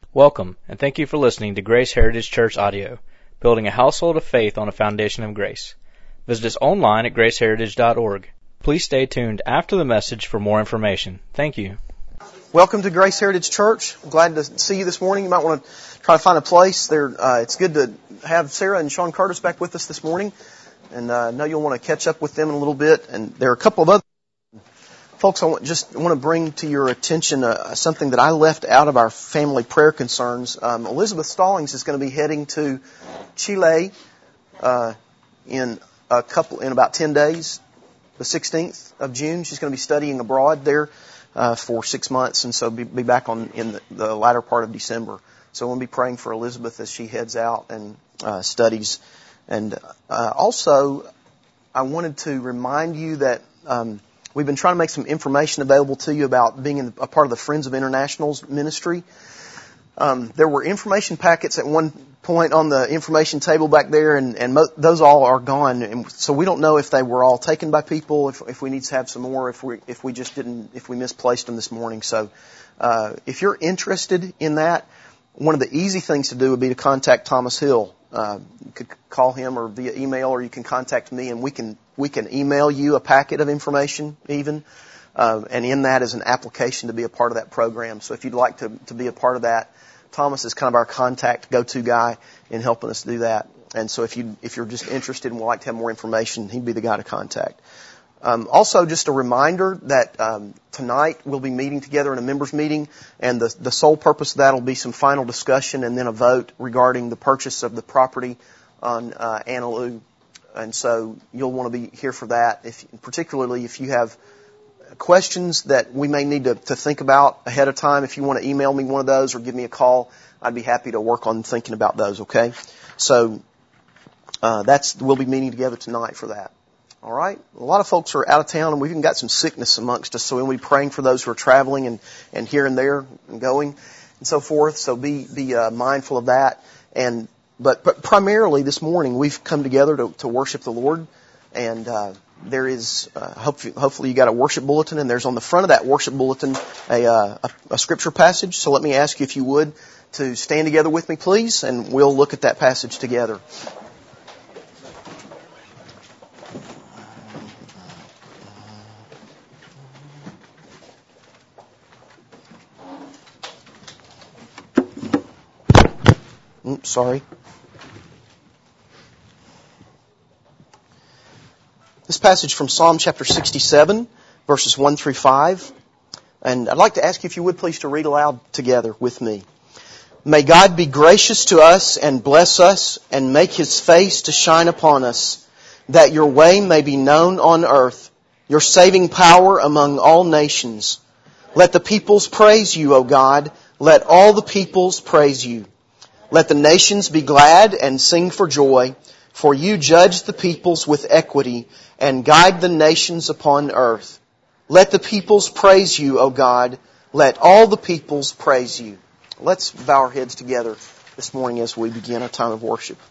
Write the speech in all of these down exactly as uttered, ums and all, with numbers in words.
Welcome, and thank you for listening to Grace Heritage Church Audio, building a household of faith on a foundation of grace. Visit us online at grace heritage dot org. Please stay tuned after the message for more information. Thank you. Welcome to Grace Heritage Church. I'm glad to see you this morning. You might want to try to find a place. There, uh, it's good to have Sarah and Sean Curtis back with us this morning, and uh, I know you'll want to catch up with them in a little bit. And there are a couple of other folks I want, just want to bring to your attention uh, something that I left out of our family prayer concerns. Um, Elizabeth Stallings is going to be heading to Chile uh, in a couple in about ten days, the sixteenth of June. She's going to be studying abroad there uh, for six months, and so be, be back on in the, the latter part of December. So we'll be praying for Elizabeth as she heads out and uh, studies. And uh, also, I wanted to remind you that Um, We've been trying to make some information available to you about being in a part of the Friends of International's ministry. Um, there were information packets at one point on the information table back there, and, and mo- those all are gone. And so we don't know if they were all taken by people, if, if we need to have some more, if we if we just didn't, if we misplaced them this morning. So uh, if you're interested in that, one of the easy things to do would be to contact Thomas Hill. Uh, you could call him or via email, or you can contact me, and we can we can email you a packet of information even. Uh, and in that is an application to be a part of that program. So if you'd like to, to be a part of that, Thomas is kind of our contact go-to guy in helping us do that. And so if you if you're just interested and would like to have more information, he'd be the guy to contact. Um, also, just a reminder that um, tonight we'll be meeting together in a members meeting, and the, the sole purpose of that will be some final discussion and then a vote regarding the purchase of the property on uh, Annaloo. And so you'll want to be here for that, if, particularly if you have questions that we may need to, to think about ahead of time. If you want to email me one of those or give me a call, I'd be happy to work on thinking about those, okay? So uh, that's we'll be meeting together tonight for that. All right. A lot of folks are out of town, and we've even got some sickness amongst us. So we'll be praying for those who are traveling and, and here and there and going and so forth. So be be uh, mindful of that. And but, but primarily this morning we've come together to, to worship the Lord. And uh, there is uh, hopefully, hopefully you got a worship bulletin, and there's on the front of that worship bulletin a, uh, a a scripture passage. So let me ask you, if you would, to stand together with me, please, and we'll look at that passage together. Oops, sorry. This passage from Psalm chapter sixty-seven, verses one through five. And I'd like to ask you, if you would, please, to read aloud together with me. May God be gracious to us and bless us and make His face to shine upon us, that your way may be known on earth, your saving power among all nations. Let the peoples praise you, O God. Let all the peoples praise you. Let the nations be glad and sing for joy, for you judge the peoples with equity and guide the nations upon earth. Let the peoples praise you, O God. Let all the peoples praise you. Let's bow our heads together this morning as we begin our time of worship.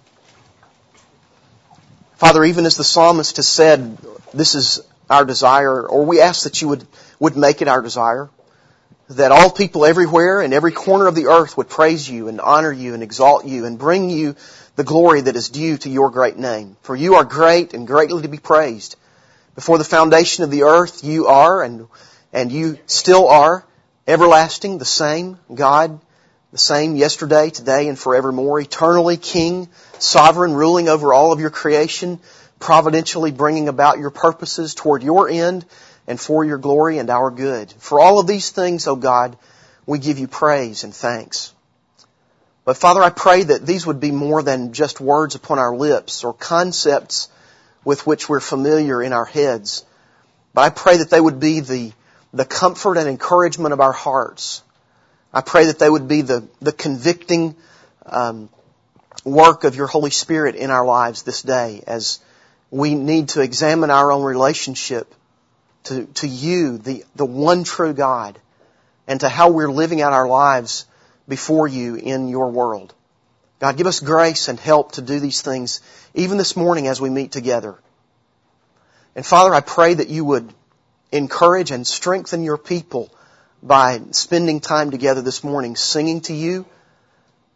Father, even as the psalmist has said, this is our desire, or we ask that you would, would make it our desire, that all people everywhere in every corner of the earth would praise you and honor you and exalt you and bring you the glory that is due to your great name. For you are great and greatly to be praised. Before the foundation of the earth, you are, and and you still are, everlasting, the same God, the same yesterday, today, and forevermore, eternally King, sovereign, ruling over all of your creation, providentially bringing about your purposes toward your end and for your glory and our good. For all of these things, O God, we give you praise and thanks. But Father, I pray that these would be more than just words upon our lips or concepts with which we're familiar in our heads. But I pray that they would be the, the comfort and encouragement of our hearts. I pray that they would be the, the convicting um, work of your Holy Spirit in our lives this day, as we need to examine our own relationship to, to you, the, the one true God, and to how we're living out our lives before you in your world. God, give us grace and help to do these things even this morning as we meet together. And Father, I pray that you would encourage and strengthen your people by spending time together this morning, singing to you,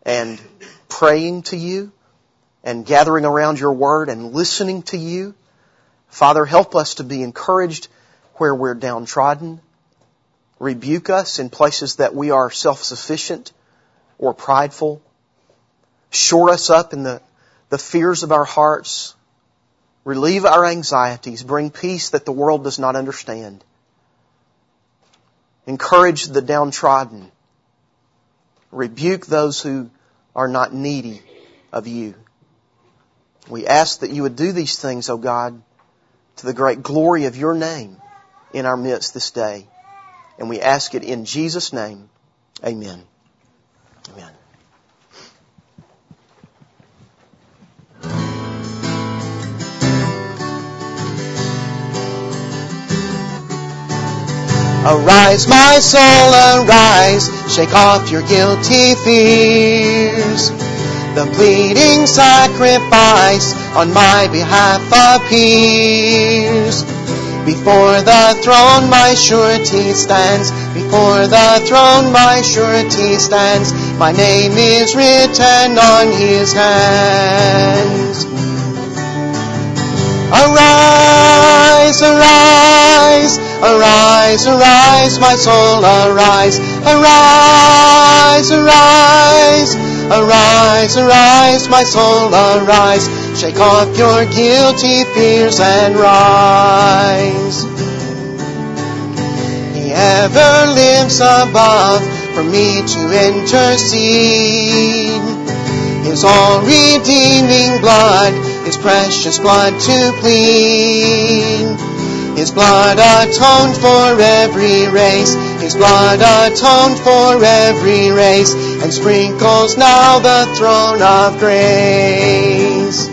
and praying to you and gathering around your word and listening to you. Father, help us to be encouraged where we're downtrodden. Rebuke us in places that we are self-sufficient or prideful. Shore us up in the, the fears of our hearts. Relieve our anxieties. Bring peace that the world does not understand. Encourage the downtrodden. Rebuke those who are not needy of you. We ask that you would do these things, O God, to the great glory of your name in our midst this day. And we ask it in Jesus' name. Amen. Amen. Arise, my soul, arise, shake off your guilty fears. The bleeding sacrifice on my behalf appears. Before the throne my surety stands, before the throne my surety stands. My name is written on His hands. Arise, arise, arise, arise, my soul, arise. Arise, arise, arise, arise, my soul, arise. Shake off your guilty fears and rise. He ever lives above for me to intercede. His all-redeeming blood, His precious blood to plead. His blood atoned for every race. His blood atoned for every race, and sprinkles now the throne of grace.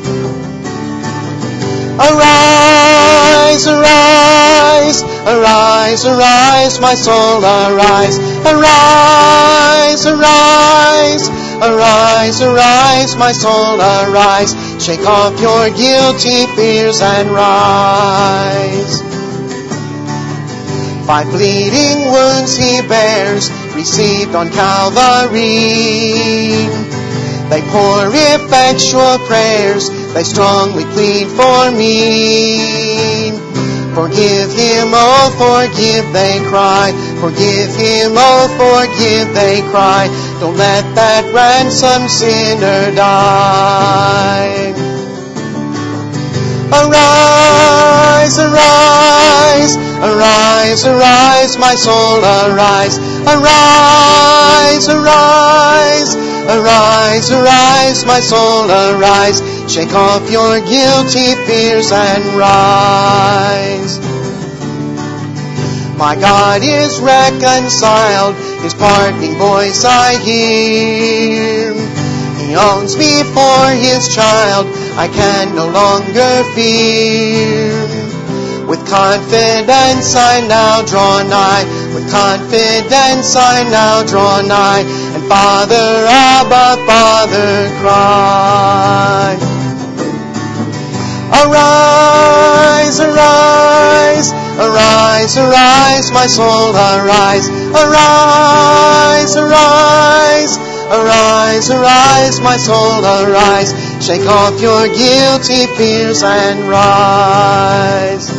Arise, arise, arise, arise, my soul, arise. Arise, arise, arise, arise, my soul, arise. Shake off your guilty fears and rise. Five bleeding wounds He bears, received on Calvary. They pour effectual prayers, they strongly plead for me. Forgive him, oh forgive, they cry. Forgive him, oh forgive, they cry. Don't let that ransomed sinner die. Arise, arise, arise, arise, my soul, arise. Arise, arise, arise, arise, my soul, arise. Shake off your guilty fears and rise. My God is reconciled, His pardoning voice I hear. He owns me for His child, I can no longer fear. With confidence I now draw nigh, with confidence I now draw nigh, and Father, Abba, Father, cry. Arise, arise, arise, arise, my soul, arise. Arise, arise, arise, arise, my soul, arise. Shake off your guilty fears and rise.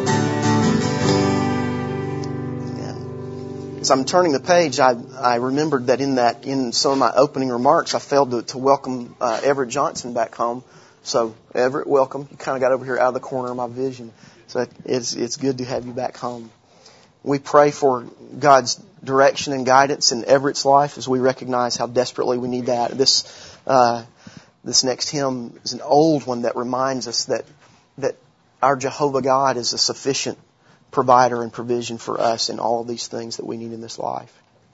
As I'm turning the page, I, I remembered that in that in some of my opening remarks, I failed to, to welcome uh, Everett Johnson back home. So, Everett, welcome. You kind of got over here out of the corner of my vision. So it's it's good to have you back home. We pray for God's direction and guidance in Everett's life as we recognize how desperately we need that. This uh, this next hymn is an old one that reminds us that that our Jehovah God is a sufficient provider and provision for us in all of these things that we need in this life.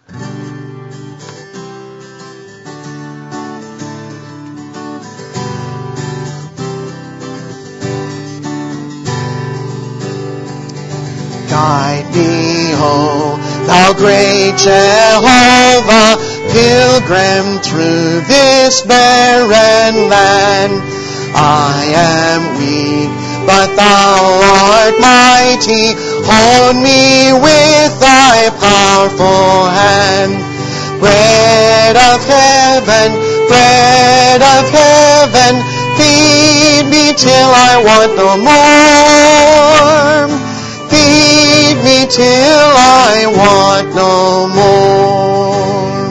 Guide me, O thou great Jehovah, pilgrim through this barren land. I am weak, but thou art mighty. Hold me with thy powerful hand. Bread of heaven, bread of heaven, feed me till I want no more. Feed me till I want no more.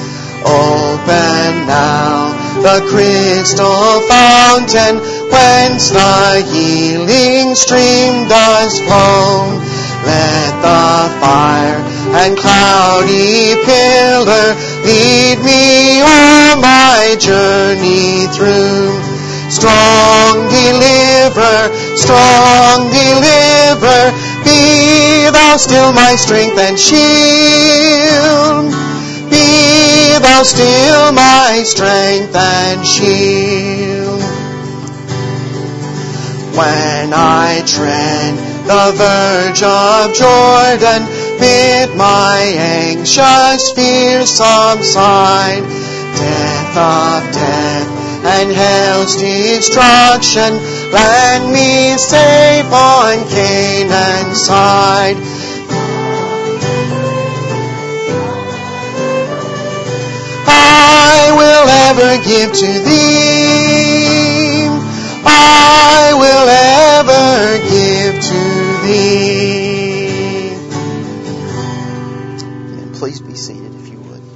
Open now the crystal fountain whence the healing stream does flow. Let the fire and cloudy pillar lead me on my journey through. Strong deliverer, strong deliverer, be thou still my strength and shield. Be thou still my strength and shield. When I tread the verge of Jordan, bid my anxious fears subside. Death of death and hell's destruction, land me safe on Canaan's side. I will ever give to Thee. I will ever give to Thee. And please be seated if you would.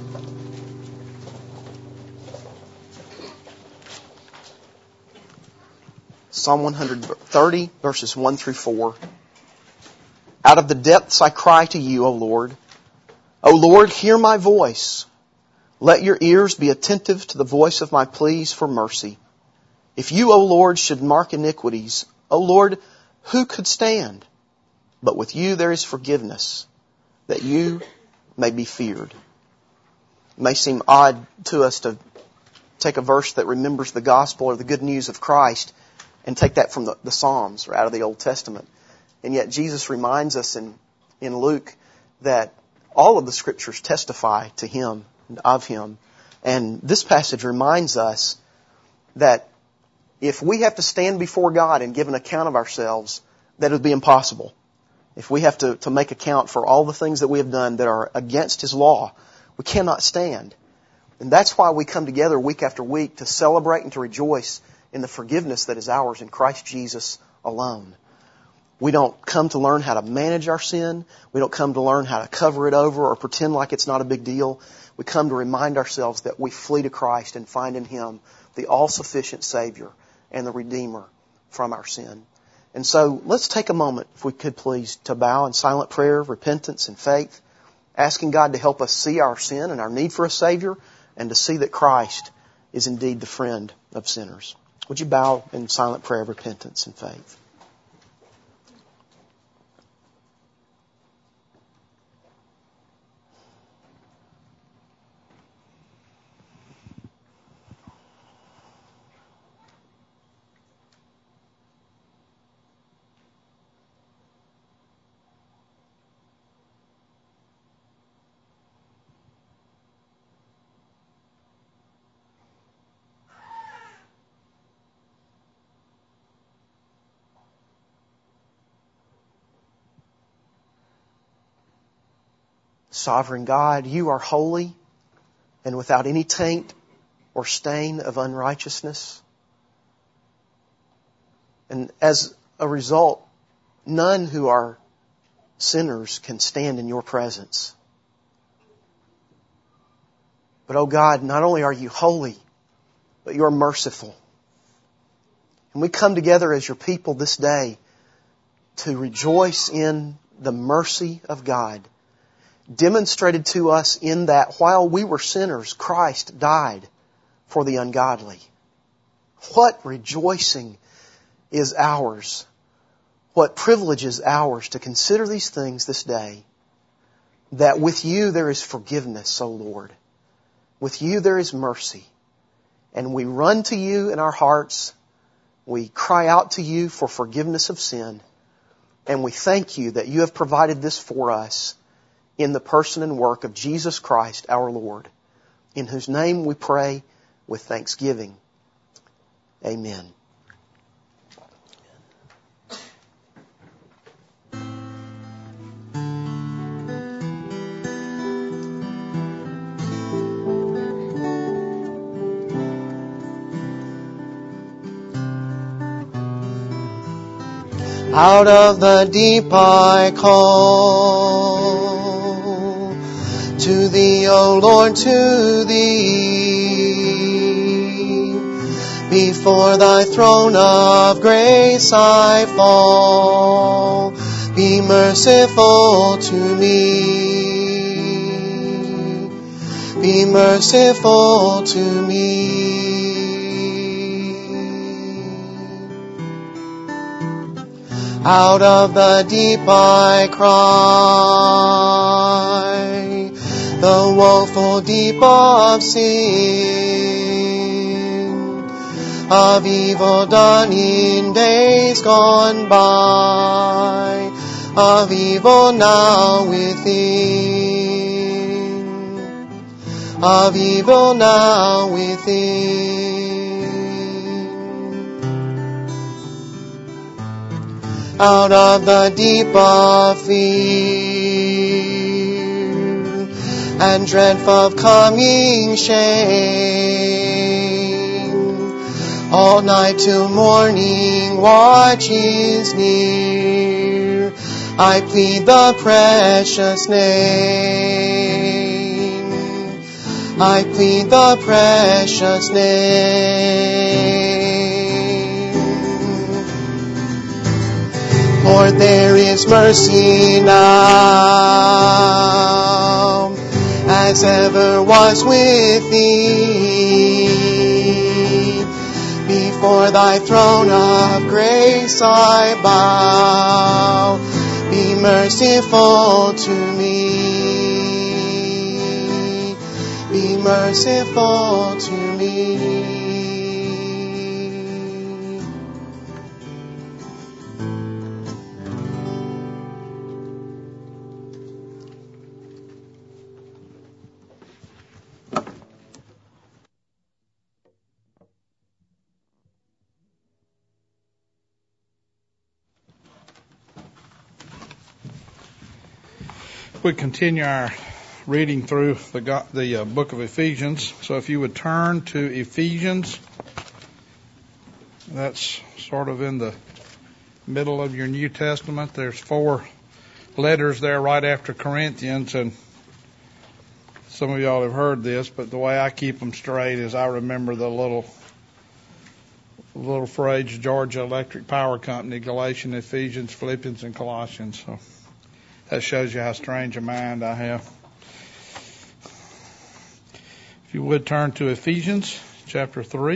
Psalm one thirty, verses one through four. Out of the depths I cry to you, O Lord. O Lord, hear my voice. Let your ears be attentive to the voice of my pleas for mercy. If you, O Lord, should mark iniquities, O Lord, who could stand? But with you there is forgiveness, that you may be feared. It may seem odd to us to take a verse that remembers the gospel or the good news of Christ and take that from the, the Psalms or out of the Old Testament. And yet Jesus reminds us in, in Luke that all of the Scriptures testify to Him and of Him. And this passage reminds us that if we have to stand before God and give an account of ourselves, that it would be impossible. If we have to, to make account for all the things that we have done that are against His law, we cannot stand. And that's why we come together week after week to celebrate and to rejoice in the forgiveness that is ours in Christ Jesus alone. We don't come to learn how to manage our sin. We don't come to learn how to cover it over or pretend like it's not a big deal. We come to remind ourselves that we flee to Christ and find in Him the all-sufficient Savior and the Redeemer from our sin. And so let's take a moment, if we could please, to bow in silent prayer, repentance, and faith, asking God to help us see our sin and our need for a Savior and to see that Christ is indeed the friend of sinners. Would you bow in silent prayer of repentance and faith? Sovereign God, you are holy and without any taint or stain of unrighteousness. And as a result, none who are sinners can stand in your presence. But, oh God, not only are you holy, but you are merciful. And we come together as your people this day to rejoice in the mercy of God, demonstrated to us in that while we were sinners, Christ died for the ungodly. What rejoicing is ours. What privilege is ours to consider these things this day. That with you there is forgiveness, O Lord. With you there is mercy. And we run to you in our hearts. We cry out to you for forgiveness of sin. And we thank you that you have provided this for us in the person and work of Jesus Christ our Lord, in whose name we pray with thanksgiving. Amen. Out of the deep I call, to Thee, O Lord, to Thee. Before Thy throne of grace I fall, be merciful to me. Be merciful to me. Out of the deep I cry, the woeful deep of sin, of evil done in days gone by, of evil now within, of evil now within. Out of the deep of fear and dreadful of coming shame, all night till morning watch is near, I plead the precious name. I plead the precious name. Lord, there is mercy now, as ever was with Thee. Before Thy throne of grace I bow, be merciful to me. Be merciful to me. We continue our reading through the the uh, book of Ephesians. So if you would turn to Ephesians, that's sort of in the middle of your New Testament. There's four letters there right after Corinthians, and some of y'all have heard this, but the way I keep them straight is I remember the little little phrase, Georgia Electric Power Company, Galatians, Ephesians, Philippians, and Colossians. So that shows you how strange a mind I have. If you would turn to Ephesians chapter three.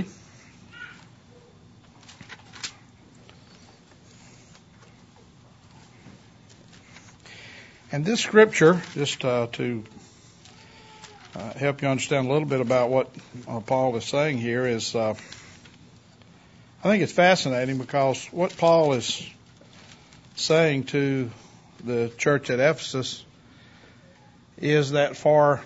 And this scripture, just uh, to uh, help you understand a little bit about what uh, Paul is saying here, is uh, I think it's fascinating, because what Paul is saying to the church at Ephesus is that for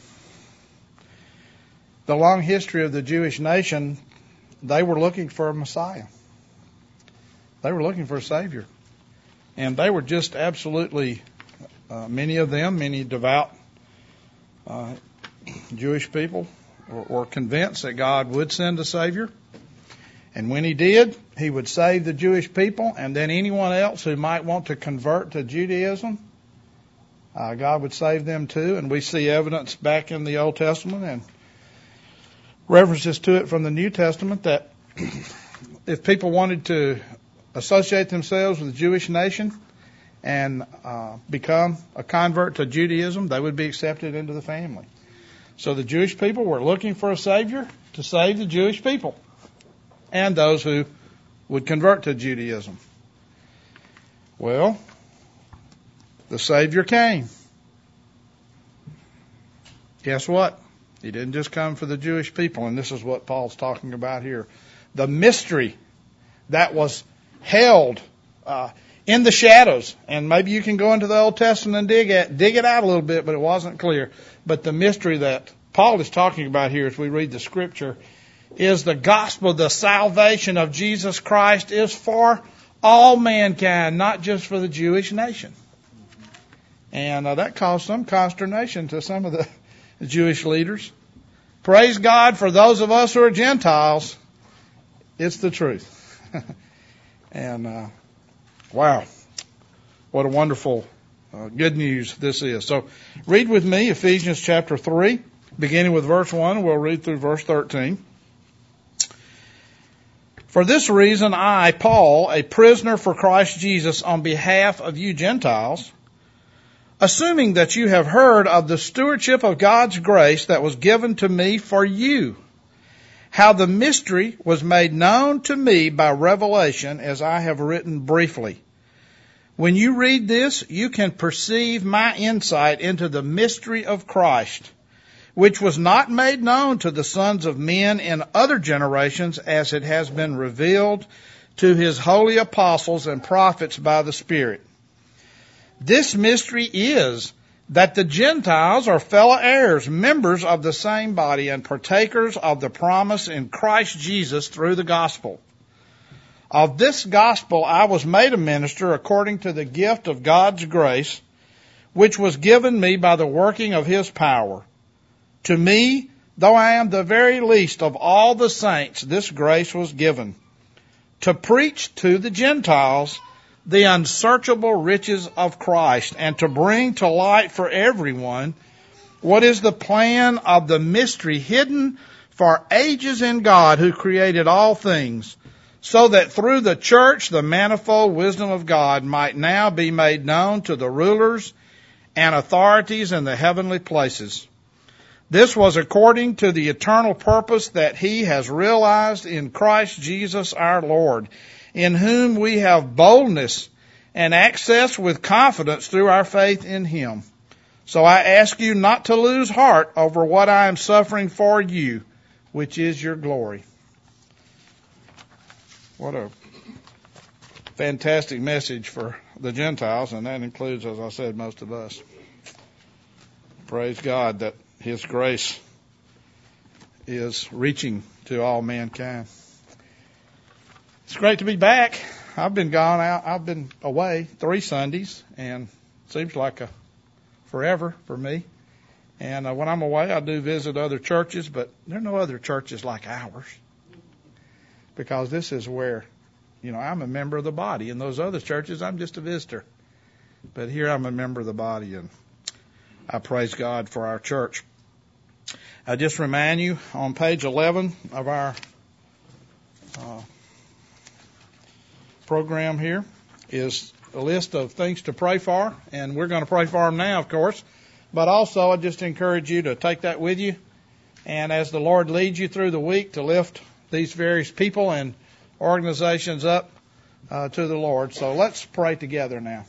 the long history of the Jewish nation, they were looking for a Messiah. They were looking for a Savior. And they were just absolutely, uh, many of them, many devout uh, Jewish people were, were convinced that God would send a Savior. And when He did, He would save the Jewish people, and then anyone else who might want to convert to Judaism, uh, God would save them too. And we see evidence back in the Old Testament and references to it from the New Testament that if people wanted to associate themselves with the Jewish nation and uh, become a convert to Judaism, they would be accepted into the family. So the Jewish people were looking for a Savior to save the Jewish people and those who would convert to Judaism. Well, the Savior came. Guess what? He didn't just come for the Jewish people, and this is what Paul's talking about here. The mystery that was held uh, in the shadows, and maybe you can go into the Old Testament and dig at, dig it out a little bit, but it wasn't clear. But the mystery that Paul is talking about here as we read the Scripture is the gospel, the salvation of Jesus Christ is for all mankind, not just for the Jewish nation. And uh, that caused some consternation to some of the Jewish leaders. Praise God for those of us who are Gentiles. It's the truth. and uh, Wow. What a wonderful uh, good news this is. So read with me Ephesians chapter three, beginning with verse one. We'll read through verse thirteen. For this reason, I, Paul, a prisoner for Christ Jesus, on behalf of you Gentiles, assuming that you have heard of the stewardship of God's grace that was given to me for you, how the mystery was made known to me by revelation, as I have written briefly. When you read this, you can perceive my insight into the mystery of Christ, which was not made known to the sons of men in other generations, as it has been revealed to his holy apostles and prophets by the Spirit. This mystery is that the Gentiles are fellow heirs, members of the same body, and partakers of the promise in Christ Jesus through the gospel. Of this gospel I was made a minister according to the gift of God's grace, which was given me by the working of his power. To me, though I am the very least of all the saints, this grace was given, to preach to the Gentiles the unsearchable riches of Christ, and to bring to light for everyone what is the plan of the mystery hidden for ages in God, who created all things, so that through the church the manifold wisdom of God might now be made known to the rulers and authorities in the heavenly places. This was according to the eternal purpose that he has realized in Christ Jesus our Lord, in whom we have boldness and access with confidence through our faith in him. So I ask you not to lose heart over what I am suffering for you, which is your glory. What a fantastic message for the Gentiles, and that includes, as I said, most of us. Praise God that his grace is reaching to all mankind. It's great to be back. I've been gone out. I've been away three Sundays, and it seems like a forever for me. And uh, when I'm away, I do visit other churches, but there are no other churches like ours, because this is where, you know, I'm a member of the body. In those other churches, I'm just a visitor. But here I'm a member of the body, and I praise God for our church. I just remind you, on page eleven of our uh, program here is a list of things to pray for, and we're going to pray for them now, of course. But also, I just encourage you to take that with you, and as the Lord leads you through the week, to lift these various people and organizations up uh, to the Lord. So let's pray together now.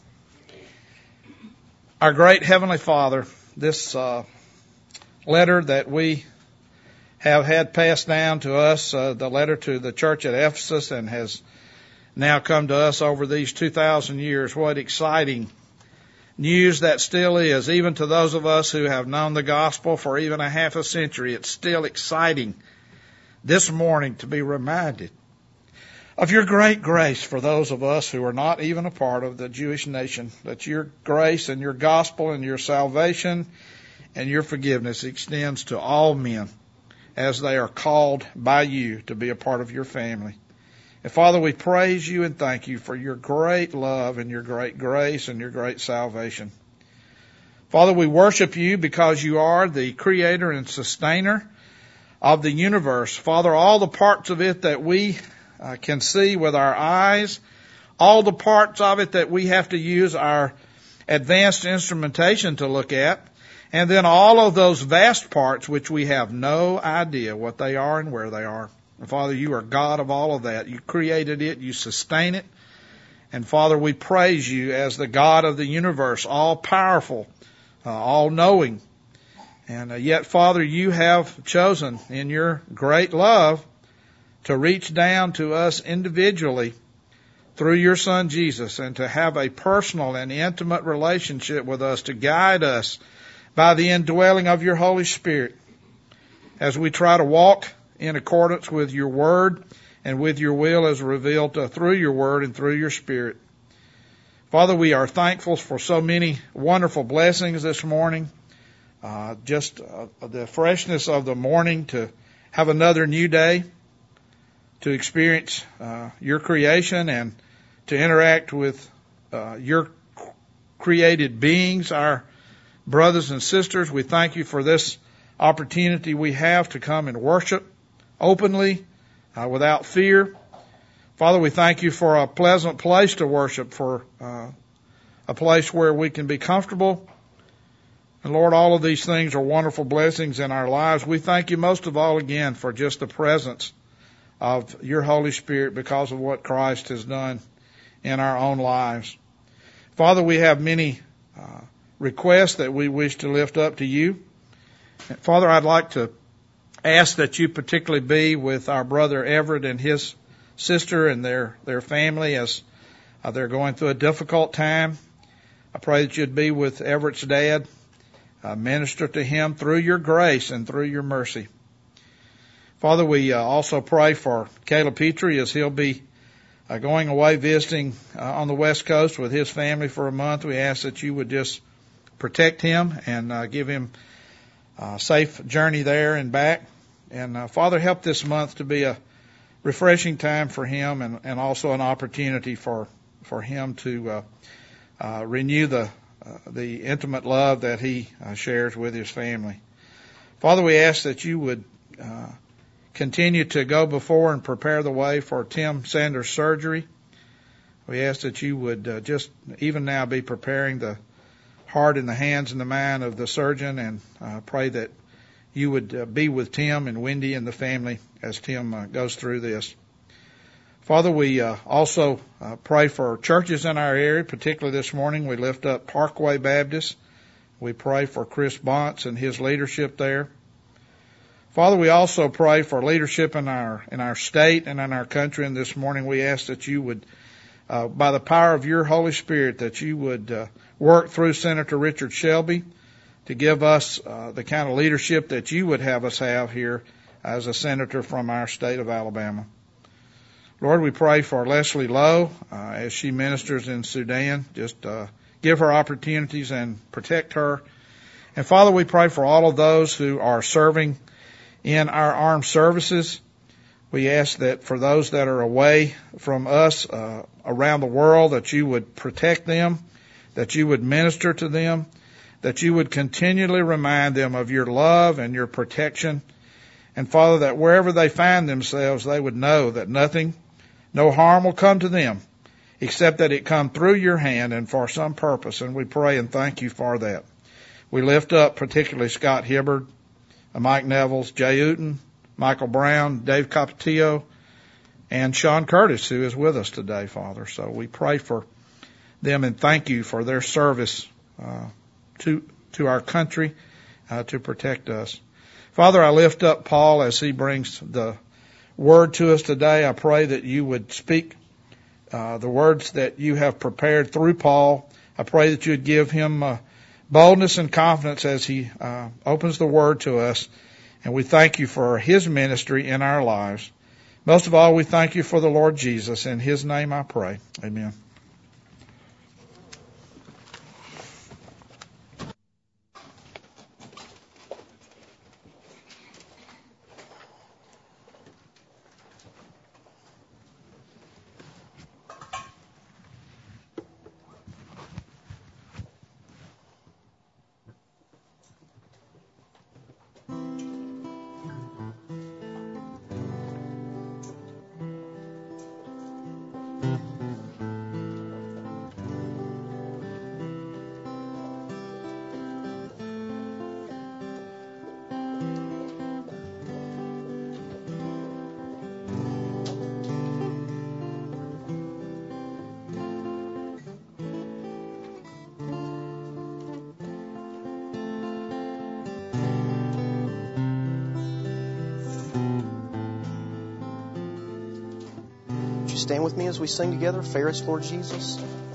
Our great Heavenly Father, this uh, letter that we have had passed down to us, uh, the letter to the church at Ephesus, and has now come to us over these two thousand years. What exciting news that still is, even to those of us who have known the gospel for even a half a century. It's still exciting this morning to be reminded of your great grace for those of us who are not even a part of the Jewish nation, that your grace and your gospel and your salvation and your forgiveness extends to all men as they are called by you to be a part of your family. And Father, we praise you and thank you for your great love and your great grace and your great salvation. Father, we worship you because you are the creator and sustainer of the universe. Father, all the parts of it that we uh, can see with our eyes, all the parts of it that we have to use our advanced instrumentation to look at, and then all of those vast parts which we have no idea what they are and where they are. And Father, you are God of all of that. You created it, you sustain it. And Father, we praise you as the God of the universe, all powerful, uh, all knowing. And uh, yet, Father, you have chosen in your great love to reach down to us individually through your Son Jesus, and to have a personal and intimate relationship with us, to guide us by the indwelling of your Holy Spirit as we try to walk in accordance with your word and with your will as revealed uh, through your word and through your Spirit. Father, we are thankful for so many wonderful blessings this morning. Uh, just uh, the freshness of the morning, to have another new day, to experience uh, your creation and to interact with uh, your created beings, our brothers and sisters. We thank you for this opportunity we have to come and worship openly, uh, without fear. Father, we thank you for a pleasant place to worship, for uh, a place where we can be comfortable. And Lord, all of these things are wonderful blessings in our lives. We thank you most of all again for just the presence of your Holy Spirit because of what Christ has done in our own lives. Father, we have many uh, requests that we wish to lift up to you. Father, I'd like to ask that you particularly be with our brother Everett and his sister and their, their family as uh, they're going through a difficult time. I pray that you'd be with Everett's dad, uh, minister to him through your grace and through your mercy. Father, we uh, also pray for Caleb Petrie as he'll be uh, going away visiting uh, on the West Coast with his family for a month. We ask that you would just protect him and uh, give him a safe journey there and back. And uh, Father, help this month to be a refreshing time for him, and, and also an opportunity for for him to uh, uh, renew the uh, the intimate love that he uh, shares with his family. Father, we ask that you would uh, continue to go before and prepare the way for Tim Sanders' surgery. We ask that you would uh, just even now be preparing the heart and the hands and the mind of the surgeon, and uh, pray that you would uh, be with Tim and Wendy and the family as Tim uh, goes through this. Father, we uh, also uh, pray for churches in our area, particularly this morning. We lift up Parkway Baptist. We pray for Chris Bontz and his leadership there. Father, we also pray for leadership in our in our state and in our country. And this morning we ask that you would, uh, by the power of your Holy Spirit, that you would uh, work through Senator Richard Shelby to give us uh, the kind of leadership that you would have us have here as a senator from our state of Alabama. Lord, we pray for Leslie Lowe uh, as she ministers in Sudan. Just uh, give her opportunities and protect her. And Father, we pray for all of those who are serving in our armed services. We ask that for those that are away from us uh, around the world, that you would protect them, that you would minister to them, that you would continually remind them of your love and your protection. And Father, that wherever they find themselves, they would know that nothing, no harm will come to them, except that it come through your hand and for some purpose. And we pray and thank you for that. We lift up particularly Scott Hibbard, Mike Nevels, Jay Uten, Michael Brown, Dave Capetillo, and Sean Curtis, who is with us today, Father. So we pray for them and thank you for their service uh, to to our country, uh, to protect us. Father, I lift up Paul as he brings the word to us today. I pray that you would speak uh, the words that you have prepared through Paul. I pray that you would give him uh, boldness and confidence as he uh, opens the word to us. And we thank you for his ministry in our lives. Most of all, we thank you for the Lord Jesus. In his name I pray. Amen. Stand with me as we sing together, Fairest Lord Jesus.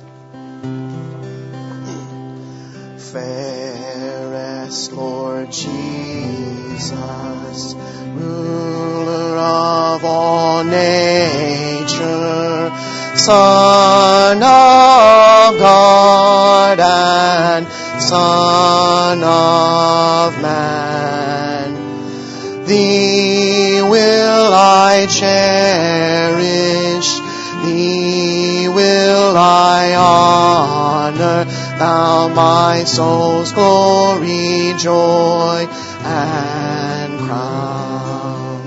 Fairest Lord Jesus, ruler of all nature, Son of God and Son of man, Thee will I cherish, Thee will I honor. soul's glory, joy, and crown.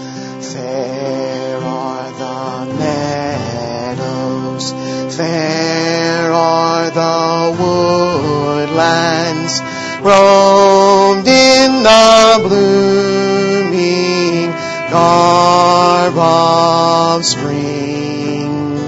Fair are the meadows, fair are the woodlands, robed in the blooming garb of spring.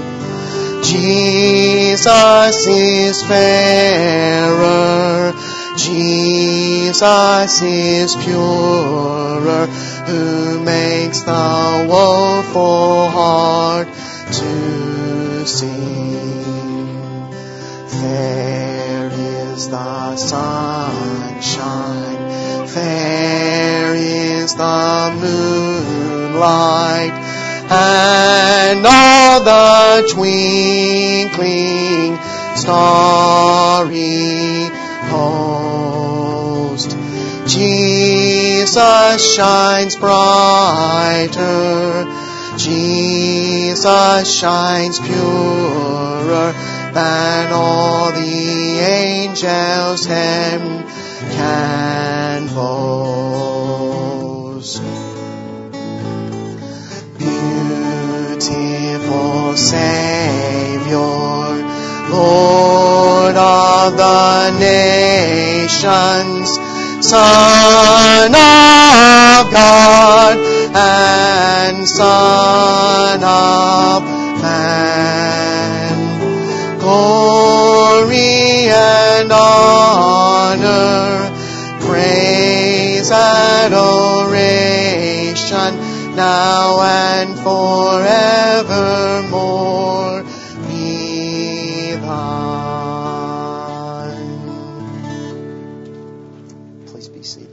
Jesus is fairer, Jesus is purer, who makes the woeful heart to sing. Fair is the sunshine, fair is the moonlight, and all the twinkling starry host. Jesus shines brighter, Jesus shines purer than all the angels heaven can boast. Beautiful Savior, Lord of the nations, Son of God and Son of Man, glory and honor, praise, adoration, now and forevermore be thine. Please be seated.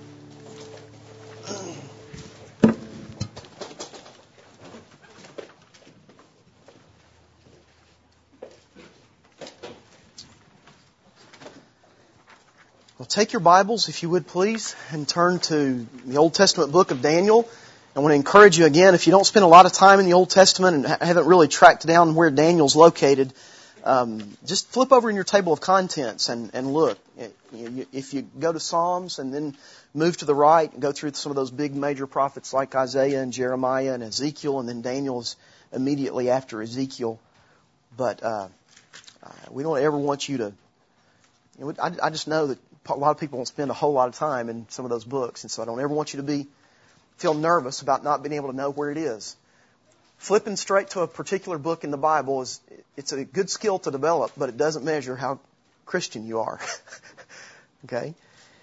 Well, take your Bibles, if you would please, and turn to the Old Testament book of Daniel. I want to encourage you again, if you don't spend a lot of time in the Old Testament and haven't really tracked down where Daniel's located, um, just flip over in your table of contents and, and look. If you go to Psalms and then move to the right and go through some of those big major prophets like Isaiah and Jeremiah and Ezekiel, and then Daniel's immediately after Ezekiel. But uh, we don't ever want you to... You know, I, I just know that a lot of people won't spend a whole lot of time in some of those books, and so I don't ever want you to be feel nervous about not being able to know where it is. Flipping straight to a particular book in the Bible is it's a good skill to develop, but it doesn't measure how Christian you are. Okay,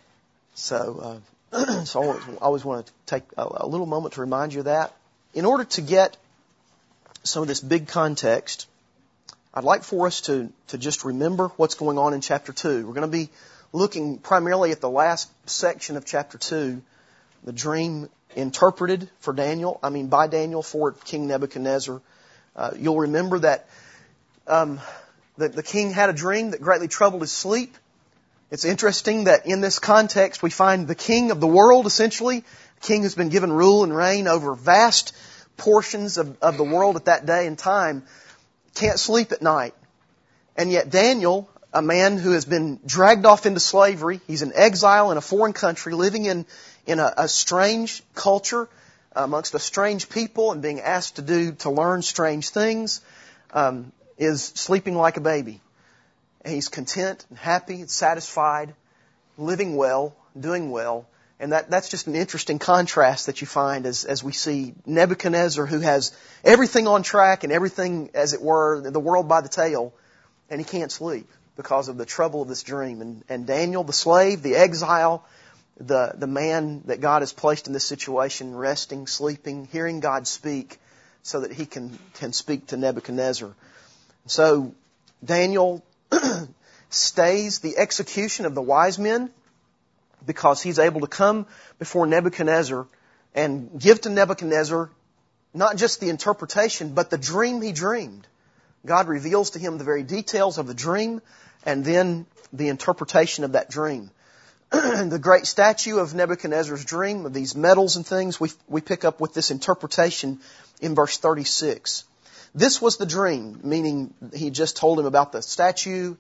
so uh, so I always, I always want to take a, a little moment to remind you of that. In order to get some of this big context, I'd like for us to to just remember what's going on in chapter two. We're going to be looking primarily at the last section of chapter two, the dream interpreted for Daniel, I mean by Daniel for King Nebuchadnezzar. Uh, you'll remember that um, the, the king had a dream that greatly troubled his sleep. It's interesting that in this context we find the king of the world, essentially, a king who's been given rule and reign over vast portions of, of the world at that day and time, can't sleep at night. And yet Daniel, a man who has been dragged off into slavery, he's in exile in a foreign country, living in in a, a strange culture, amongst a strange people, and being asked to do, to learn strange things, um, is sleeping like a baby. And he's content and happy and satisfied, living well, doing well. And that, that's just an interesting contrast that you find as, as we see Nebuchadnezzar, who has everything on track and everything, as it were, the world by the tail, and he can't sleep because of the trouble of this dream. And, and Daniel, the slave, the exile, the, the man that God has placed in this situation, resting, sleeping, hearing God speak so that he can, can speak to Nebuchadnezzar. So Daniel stays the execution of the wise men because he's able to come before Nebuchadnezzar and give to Nebuchadnezzar not just the interpretation, but the dream he dreamed. God reveals to him the very details of the dream and then the interpretation of that dream. The great statue of Nebuchadnezzar's dream, of these metals and things, we we pick up with this interpretation in verse thirty-six. This was the dream, meaning he just told him about the statue,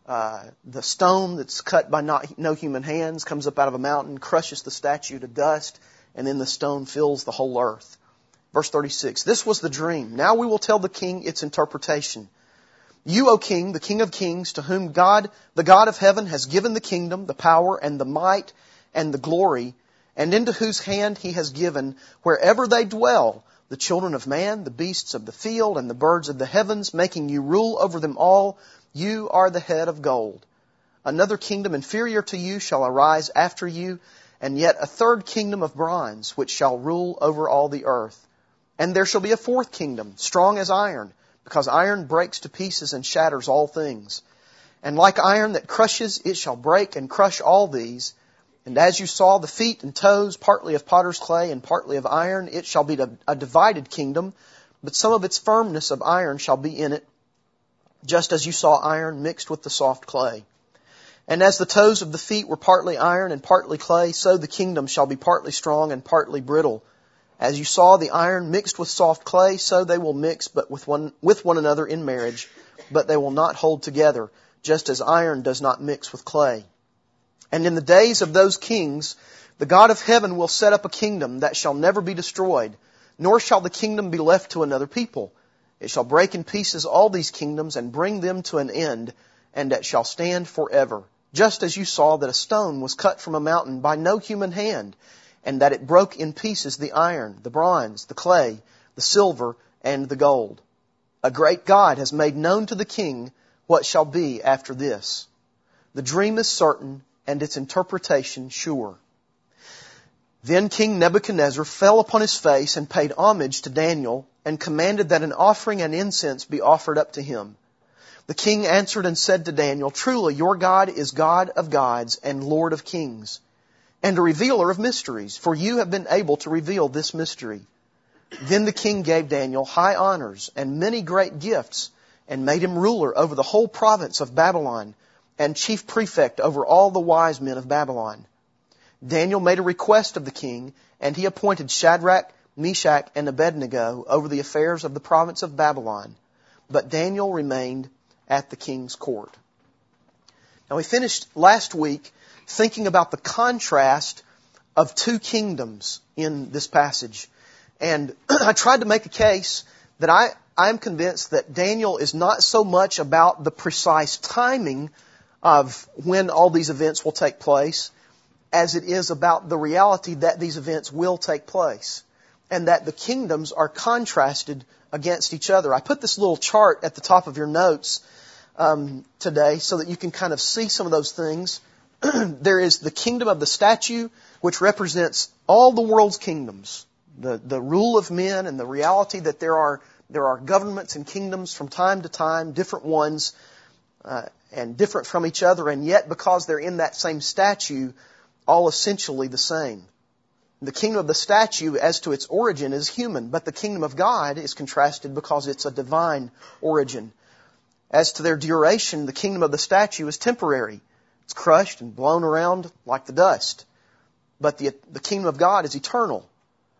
Uh, the stone that's cut by not, no human hands comes up out of a mountain, crushes the statue to dust, and then the stone fills the whole earth. Verse thirty-six, this was the dream. Now we will tell the king its interpretation. You, O king, the king of kings, to whom God, the God of heaven, has given the kingdom, the power, and the might, and the glory, and into whose hand he has given, wherever they dwell, the children of man, the beasts of the field, and the birds of the heavens, making you rule over them all. You are the head of gold. Another kingdom inferior to you shall arise after you, and yet a third kingdom of bronze, which shall rule over all the earth. And there shall be a fourth kingdom, strong as iron, because iron breaks to pieces and shatters all things. And like iron that crushes, it shall break and crush all these. And as you saw the feet and toes, partly of potter's clay and partly of iron, it shall be a divided kingdom, but some of its firmness of iron shall be in it, just as you saw iron mixed with the soft clay. And as the toes of the feet were partly iron and partly clay, so the kingdom shall be partly strong and partly brittle. As you saw the iron mixed with soft clay, so they will mix but with one, with one another in marriage, but they will not hold together, just as iron does not mix with clay. And in the days of those kings, the God of heaven will set up a kingdom that shall never be destroyed, nor shall the kingdom be left to another people. It shall break in pieces all these kingdoms and bring them to an end, and it shall stand forever. Just as you saw that a stone was cut from a mountain by no human hand, and that it broke in pieces the iron, the bronze, the clay, the silver, and the gold. A great God has made known to the king what shall be after this. The dream is certain, and its interpretation sure. Then King Nebuchadnezzar fell upon his face and paid homage to Daniel, and commanded that an offering and incense be offered up to him. The king answered and said to Daniel, truly your God is God of gods and Lord of kings, and a revealer of mysteries, for you have been able to reveal this mystery. Then the king gave Daniel high honors and many great gifts, and made him ruler over the whole province of Babylon, and chief prefect over all the wise men of Babylon. Daniel made a request of the king, and he appointed Shadrach, Meshach, and Abednego over the affairs of the province of Babylon. But Daniel remained at the king's court. Now we finished last week thinking about the contrast of two kingdoms in this passage. And I tried to make a case that I, I'm convinced that Daniel is not so much about the precise timing of when all these events will take place, as it is about the reality that these events will take place, and that the kingdoms are contrasted against each other. I put this little chart at the top of your notes um, today so that you can kind of see some of those things. There is the kingdom of the statue, which represents all the world's kingdoms, the, the rule of men and the reality that there are there are governments and kingdoms from time to time, different ones, uh, and different from each other, and yet because they're in that same statue, all essentially the same. The kingdom of the statue, as to its origin, is human, but the kingdom of God is contrasted because it's a divine origin. As to their duration, the kingdom of the statue is temporary. It's crushed and blown around like the dust. But the, the kingdom of God is eternal.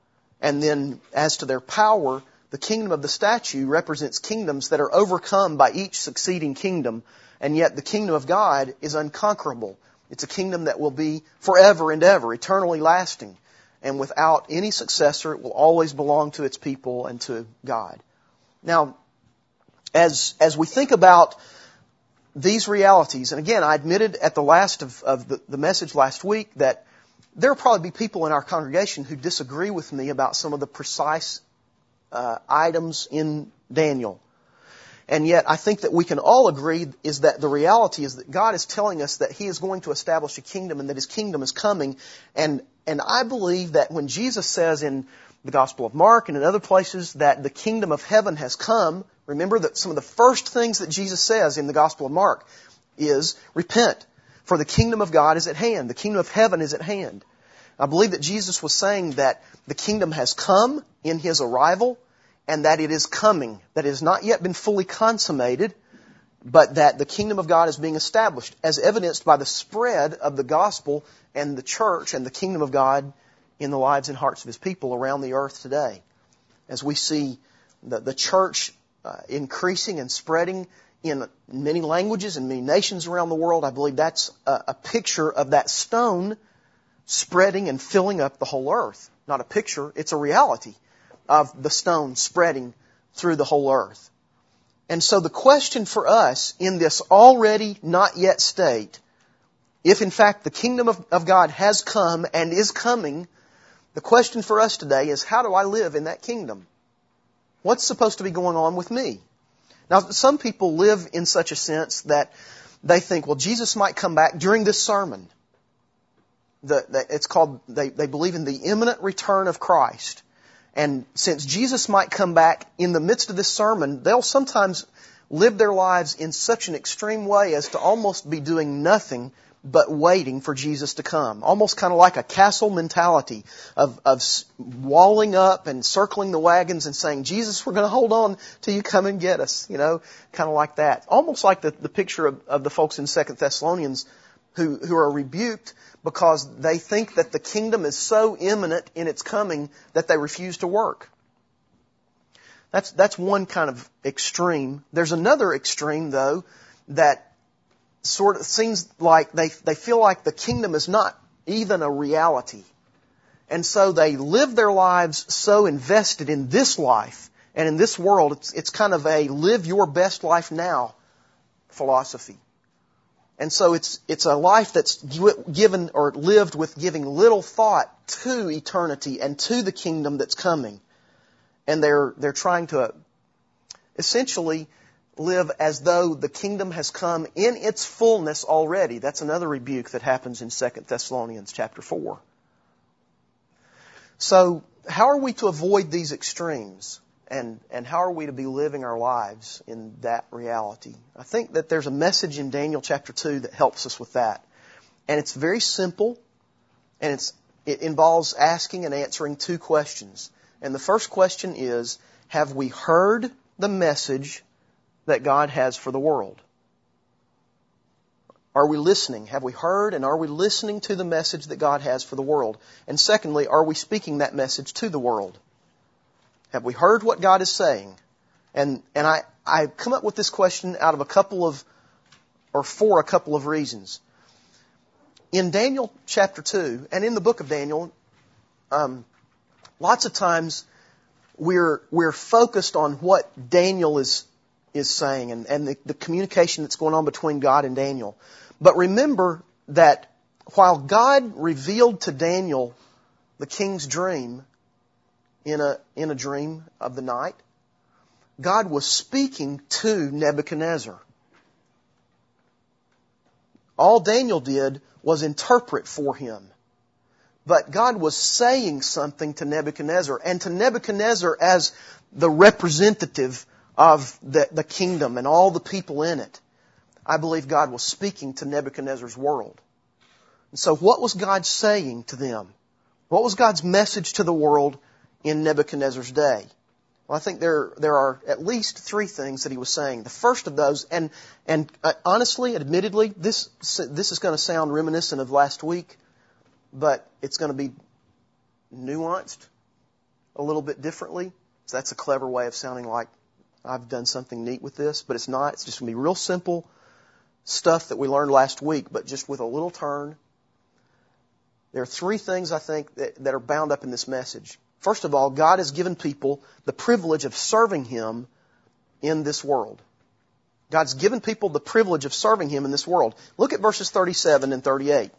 And then, as to their power, the kingdom of the statue represents kingdoms that are overcome by each succeeding kingdom, and yet the kingdom of God is unconquerable. It's a kingdom that will be forever and ever, eternally lasting. And without any successor, it will always belong to its people and to God. Now, as as we think about these realities, and again, I admitted at the last of, of the, the message last week that there will probably be people in our congregation who disagree with me about some of the precise uh, items in Daniel. And yet, I think that we can all agree is that the reality is that God is telling us that He is going to establish a kingdom and that His kingdom is coming. And and I believe that when Jesus says in the Gospel of Mark and in other places that the kingdom of heaven has come, remember that some of the first things that Jesus says in the Gospel of Mark is, repent, for the kingdom of God is at hand. The kingdom of heaven is at hand. I believe that Jesus was saying that the kingdom has come in His arrival, and that it is coming, that it has not yet been fully consummated, but that the kingdom of God is being established, as evidenced by the spread of the gospel and the church and the kingdom of God in the lives and hearts of His people around the earth today. As we see the, the church uh, increasing and spreading in many languages and many nations around the world. I believe that's a, a picture of that stone spreading and filling up the whole earth. Not a picture, it's a reality of the stone spreading through the whole earth. And so the question for us in this already not yet state, if in fact the kingdom of, of God has come and is coming, the question for us today is, how do I live in that kingdom? What's supposed to be going on with me? Now, some people live in such a sense that they think, well, Jesus might come back during this sermon. The, the, it's called, they, they believe in the imminent return of Christ. And since Jesus might come back in the midst of this sermon, they'll sometimes live their lives in such an extreme way as to almost be doing nothing but waiting for Jesus to come. Almost kind of like a castle mentality of, of walling up and circling the wagons and saying, Jesus, we're going to hold on till you come and get us. You know, kind of like that. Almost like the, the picture of, of the folks in Second Thessalonians who, who are rebuked because they think that the kingdom is so imminent in its coming that they refuse to work. That's, that's one kind of extreme. There's another extreme, though, that sort of seems like they, they feel like the kingdom is not even a reality. And so they live their lives so invested in this life and in this world, it's, it's kind of a live your best life now philosophy. And so it's, it's a life that's given or lived with giving little thought to eternity and to the kingdom that's coming. And they're, they're trying to essentially live as though the kingdom has come in its fullness already. That's another rebuke that happens in Second Thessalonians chapter four. So, how are we to avoid these extremes? And, and how are we to be living our lives in that reality? I think that there's a message in Daniel chapter two that helps us with that. And it's very simple, and it's, it involves asking and answering two questions. And the first question is, have we heard the message that God has for the world? Are we listening? Have we heard and are we listening to the message that God has for the world? And secondly, are we speaking that message to the world? Have we heard what God is saying? And and I, I come up with this question out of a couple of, or for a couple of reasons. In Daniel chapter two, and in the book of Daniel, um, lots of times we're we're focused on what Daniel is is saying and, and the, the communication that's going on between God and Daniel. But remember that while God revealed to Daniel the king's dream in a in a dream of the night, God was speaking to Nebuchadnezzar. All Daniel did was interpret for him. But God was saying something to Nebuchadnezzar, and to Nebuchadnezzar as the representative of the, the kingdom and all the people in it. I believe God was speaking to Nebuchadnezzar's world. And so what was God saying to them? What was God's message to the world in Nebuchadnezzar's day? Well, I think there there are at least three things that he was saying. The first of those, and and uh, honestly, admittedly, this this is going to sound reminiscent of last week, but it's going to be nuanced a little bit differently. So that's a clever way of sounding like I've done something neat with this, but it's not. It's just going to be real simple stuff that we learned last week, but just with a little turn. There are three things, I think, that, that are bound up in this message. First of all, God has given people the privilege of serving Him in this world. God's given people the privilege of serving Him in this world. Look at verses thirty-seven and thirty-eight.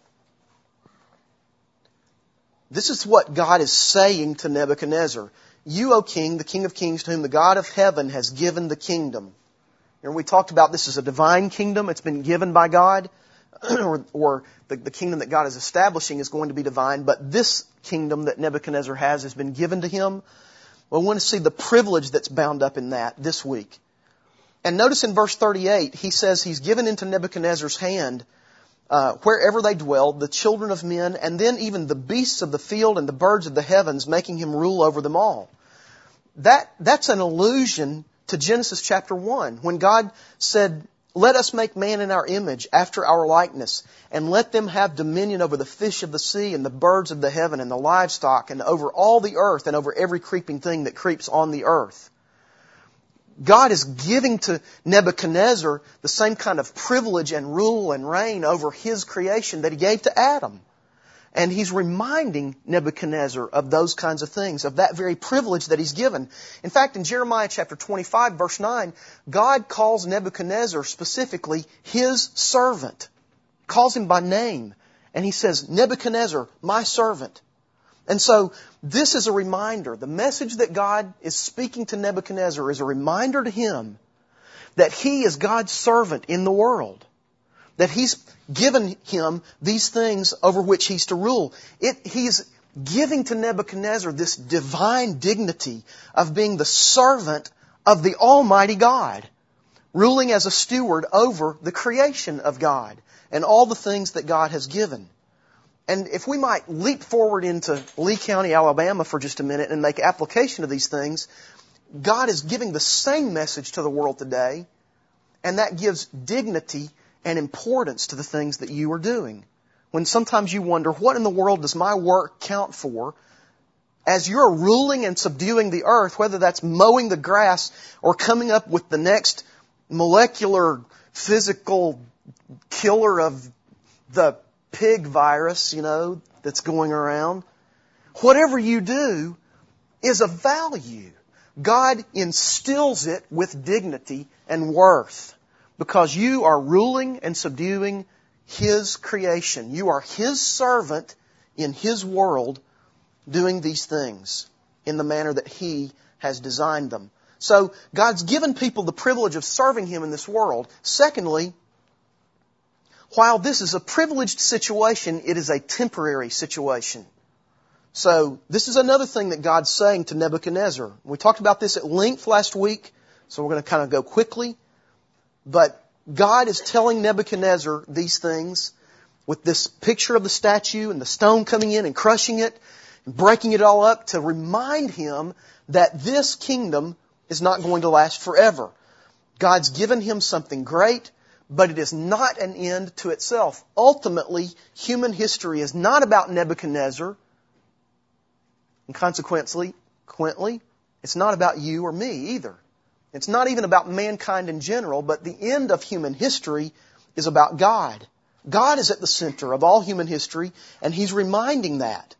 This is what God is saying to Nebuchadnezzar. You, O king, the King of kings, to whom the God of heaven has given the kingdom. And we talked about this as a divine kingdom. It's been given by God. or, or the, the kingdom that God is establishing is going to be divine. But this kingdom that Nebuchadnezzar has has been given to him. Well, we want to see the privilege that's bound up in that this week. And notice in verse thirty-eight, he says he's given into Nebuchadnezzar's hand uh, wherever they dwell, the children of men, and then even the beasts of the field and the birds of the heavens, making him rule over them all. That that's an allusion to Genesis chapter one, when God said, let us make man in our image, after our likeness, and let them have dominion over the fish of the sea and the birds of the heaven and the livestock and over all the earth and over every creeping thing that creeps on the earth. God is giving to Nebuchadnezzar the same kind of privilege and rule and reign over his creation that He gave to Adam. And He's reminding Nebuchadnezzar of those kinds of things, of that very privilege that He's given. In fact, in Jeremiah chapter twenty-five, verse nine, God calls Nebuchadnezzar specifically His servant. Calls him by name. And He says, Nebuchadnezzar, my servant. And so, this is a reminder. The message that God is speaking to Nebuchadnezzar is a reminder to him that he is God's servant in the world. That He's given him these things over which he's to rule. It, he's giving to Nebuchadnezzar this divine dignity of being the servant of the Almighty God, ruling as a steward over the creation of God and all the things that God has given. And if we might leap forward into Lee County, Alabama for just a minute and make application of these things, God is giving the same message to the world today, and that gives dignity and importance to the things that you are doing. When sometimes you wonder, what in the world does my work count for? As you're ruling and subduing the earth, whether that's mowing the grass or coming up with the next molecular, physical killer of the pig virus, you know, that's going around. Whatever you do is of value. God instills it with dignity and worth because you are ruling and subduing His creation. You are His servant in His world doing these things in the manner that He has designed them. So God's given people the privilege of serving Him in this world. Secondly, while this is a privileged situation, it is a temporary situation. So this is another thing that God's saying to Nebuchadnezzar. We talked about this at length last week, so we're going to kind of go quickly. But God is telling Nebuchadnezzar these things with this picture of the statue and the stone coming in and crushing it and breaking it all up to remind him that this kingdom is not going to last forever. God's given him something great, but it is not an end to itself. Ultimately, human history is not about Nebuchadnezzar, and consequently, consequently, it's not about you or me either. It's not even about mankind in general, but the end of human history is about God. God is at the center of all human history, and He's reminding that.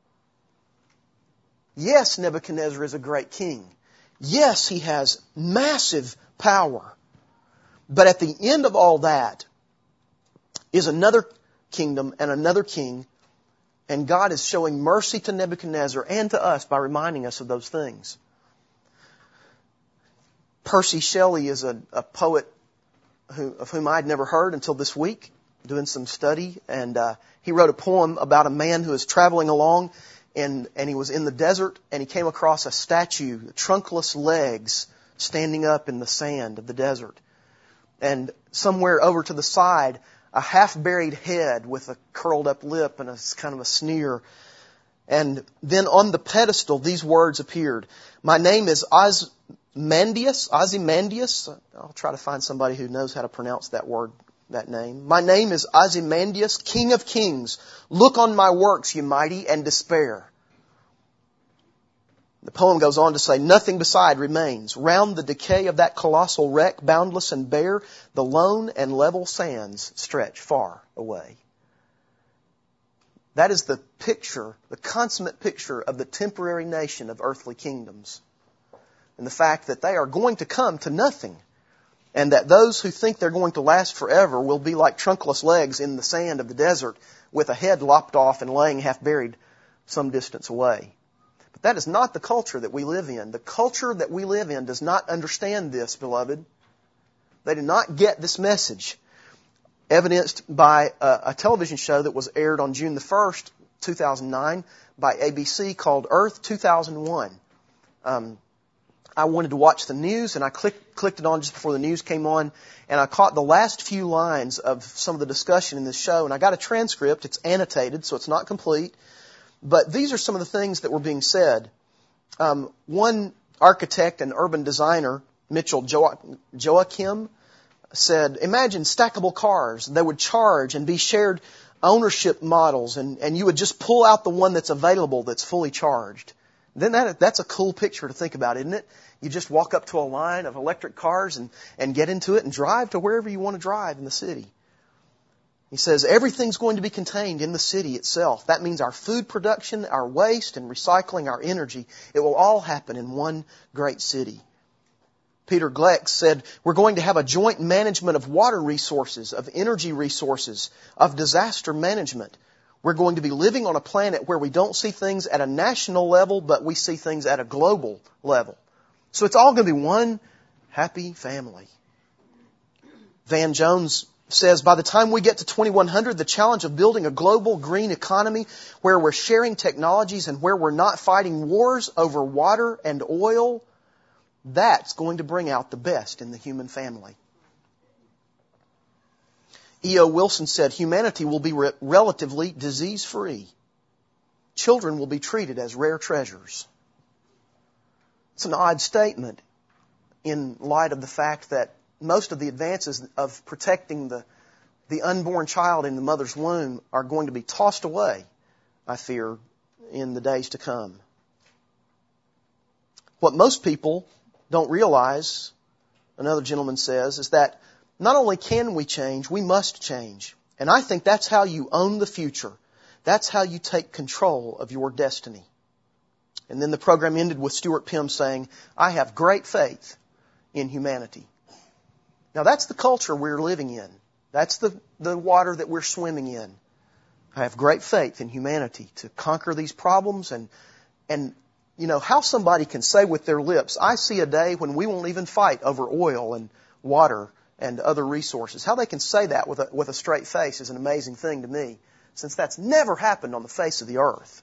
Yes, Nebuchadnezzar is a great king. Yes, he has massive power. But at the end of all that is another kingdom and another king, and God is showing mercy to Nebuchadnezzar and to us by reminding us of those things. Percy Shelley is a, a poet who, of whom I'd never heard until this week, doing some study, and uh, he wrote a poem about a man who was traveling along, and, and he was in the desert, and he came across a statue, trunkless legs, standing up in the sand of the desert. And somewhere over to the side, a half-buried head with a curled-up lip and a kind of a sneer. And then on the pedestal, these words appeared. My name is Ozymandias. Ozymandias. I'll try to find somebody who knows how to pronounce that word, that name. My name is Ozymandias, King of Kings. Look on my works, ye mighty, and despair. The poem goes on to say, nothing beside remains. Round the decay of that colossal wreck, boundless and bare, the lone and level sands stretch far away. That is the picture, the consummate picture of the temporary nation of earthly kingdoms. And the fact that they are going to come to nothing. And that those who think they're going to last forever will be like trunkless legs in the sand of the desert with a head lopped off and laying half buried some distance away. But that is not the culture that we live in. The culture that we live in does not understand this, beloved. They do not get this message. Evidenced by a, a television show that was aired on June the first, two thousand nine by A B C called Earth two thousand one. Um, I wanted to watch the news, and I clicked, clicked it on just before the news came on, and I caught the last few lines of some of the discussion in this show, and I got a transcript. It's annotated, so it's not complete. But these are some of the things that were being said. Um, one architect and urban designer, Mitchell jo- Joachim, said, imagine stackable cars. They would charge and be shared ownership models, and, and you would just pull out the one that's available that's fully charged. Then that, that's a cool picture to think about, isn't it? You just walk up to a line of electric cars and, and get into it and drive to wherever you want to drive in the city. He says everything's going to be contained in the city itself. That means our food production, our waste, and recycling our energy. It will all happen in one great city. Peter Gleck said, we're going to have a joint management of water resources, of energy resources, of disaster management. We're going to be living on a planet where we don't see things at a national level, but we see things at a global level. So it's all going to be one happy family. Van Jones says, by the time we get to twenty-one hundred, the challenge of building a global green economy where we're sharing technologies and where we're not fighting wars over water and oil, that's going to bring out the best in the human family. E O Wilson said, humanity will be re- relatively disease-free. Children will be treated as rare treasures. It's an odd statement in light of the fact that most of the advances of protecting the, the unborn child in the mother's womb are going to be tossed away, I fear, in the days to come. What most people don't realize, another gentleman says, is that not only can we change, we must change. And I think that's how you own the future. That's how you take control of your destiny. And then the program ended with Stuart Pimm saying, I have great faith in humanity. Now that's the culture we're living in. That's the, the water that we're swimming in. I have great faith in humanity to conquer these problems and, and, you know, how somebody can say with their lips, I see a day when we won't even fight over oil and water and other resources. How they can say that with a, with a straight face is an amazing thing to me, since that's never happened on the face of the earth.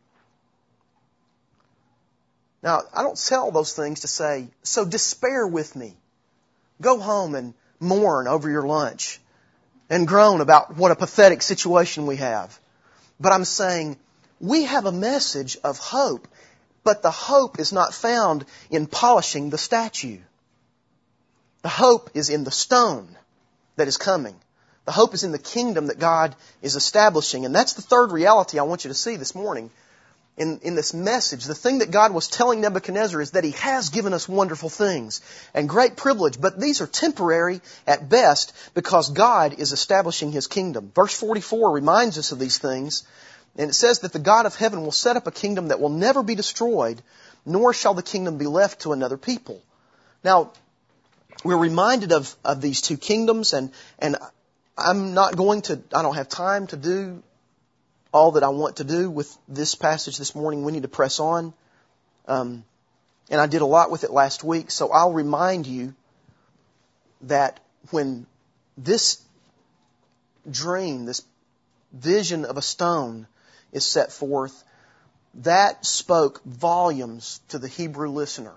Now, I don't say all those things to say, so despair with me. Go home and mourn over your lunch and groan about what a pathetic situation we have. But I'm saying we have a message of hope, but the hope is not found in polishing the statue. The hope is in the stone that is coming. The hope is in the kingdom that God is establishing. And that's the third reality I want you to see this morning in, in this message. The thing that God was telling Nebuchadnezzar is that He has given us wonderful things and great privilege, but these are temporary at best because God is establishing His kingdom. Verse forty-four reminds us of these things, and it says that the God of heaven will set up a kingdom that will never be destroyed, nor shall the kingdom be left to another people. Now, we're reminded of, of these two kingdoms, and, and I'm not going to, I don't have time to do all that I want to do with this passage this morning. We need to press on. Um, and I did a lot with it last week, so I'll remind you that when this dream, this vision of a stone is set forth, that spoke volumes to the Hebrew listener.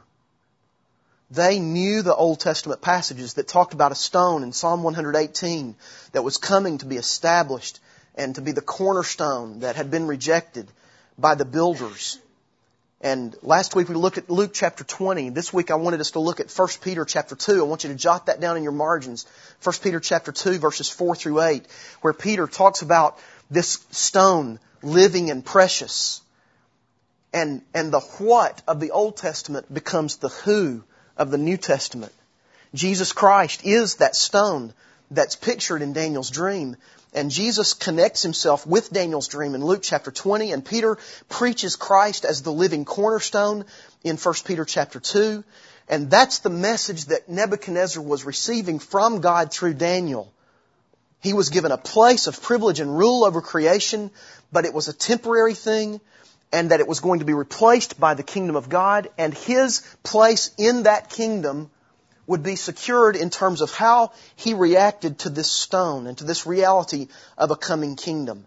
They knew the Old Testament passages that talked about a stone in Psalm one eighteen that was coming to be established and to be the cornerstone that had been rejected by the builders. And last week we looked at Luke chapter twenty. This week I wanted us to look at First Peter chapter two. I want you to jot that down in your margins. First Peter chapter two verses four through eight, where Peter talks about this stone living and precious. And, and the what of the Old Testament becomes the who of the New Testament. Jesus Christ is that stone that's pictured in Daniel's dream. And Jesus connects Himself with Daniel's dream in Luke chapter twenty. And Peter preaches Christ as the living cornerstone in First Peter chapter two. And that's the message that Nebuchadnezzar was receiving from God through Daniel. He was given a place of privilege and rule over creation, but it was a temporary thing, and that it was going to be replaced by the kingdom of God, and his place in that kingdom would be secured in terms of how he reacted to this stone and to this reality of a coming kingdom.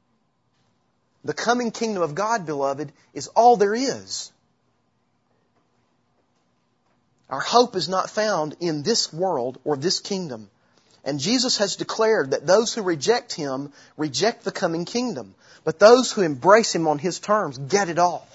The coming kingdom of God, beloved, is all there is. Our hope is not found in this world or this kingdom. And Jesus has declared that those who reject Him reject the coming kingdom. But those who embrace Him on His terms get it all.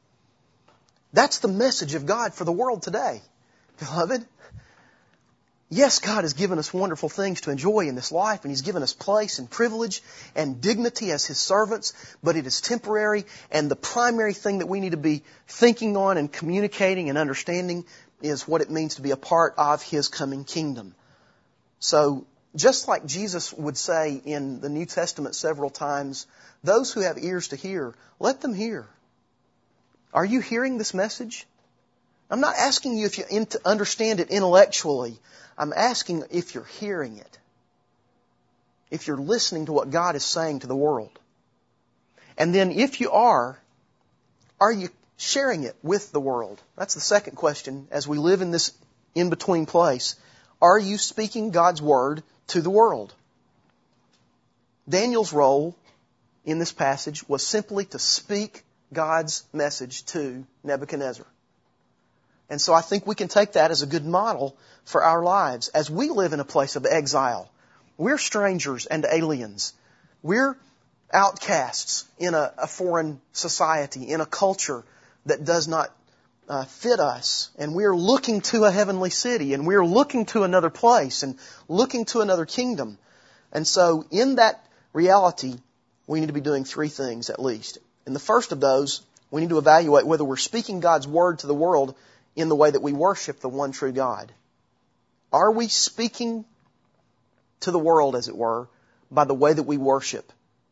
That's the message of God for the world today, beloved. Yes, God has given us wonderful things to enjoy in this life, and He's given us place and privilege and dignity as His servants, but it is temporary, and the primary thing that we need to be thinking on and communicating and understanding is what it means to be a part of His coming kingdom. So, just like Jesus would say in the New Testament several times, those who have ears to hear, let them hear. Are you hearing this message? I'm not asking you if you understand it intellectually. I'm asking if you're hearing it. If you're listening to what God is saying to the world. And then if you are, are you sharing it with the world? That's the second question as we live in this in-between place. Are you speaking God's Word to the world? Daniel's role in this passage was simply to speak God's message to Nebuchadnezzar. And so I think we can take that as a good model for our lives. As we live in a place of exile, we're strangers and aliens. We're outcasts in a, a foreign society, in a culture that does not uh, fit us. And we're looking to a heavenly city, and we're looking to another place, and looking to another kingdom. And so in that reality, we need to be doing three things at least. And the first of those, we need to evaluate whether we're speaking God's Word to the world in the way that we worship the one true God. Are we speaking to the world, as it were, by the way that we worship?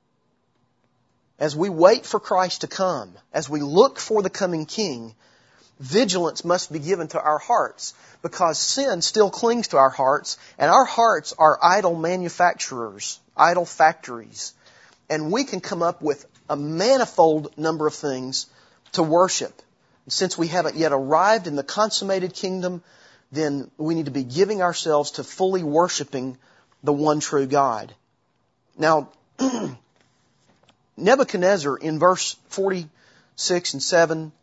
As we wait for Christ to come, as we look for the coming King, vigilance must be given to our hearts, because sin still clings to our hearts, and our hearts are idol manufacturers, idol factories. And we can come up with a manifold number of things to worship. Since we haven't yet arrived in the consummated kingdom, then we need to be giving ourselves to fully worshiping the one true God. Now, Nebuchadnezzar in verse forty-six and seven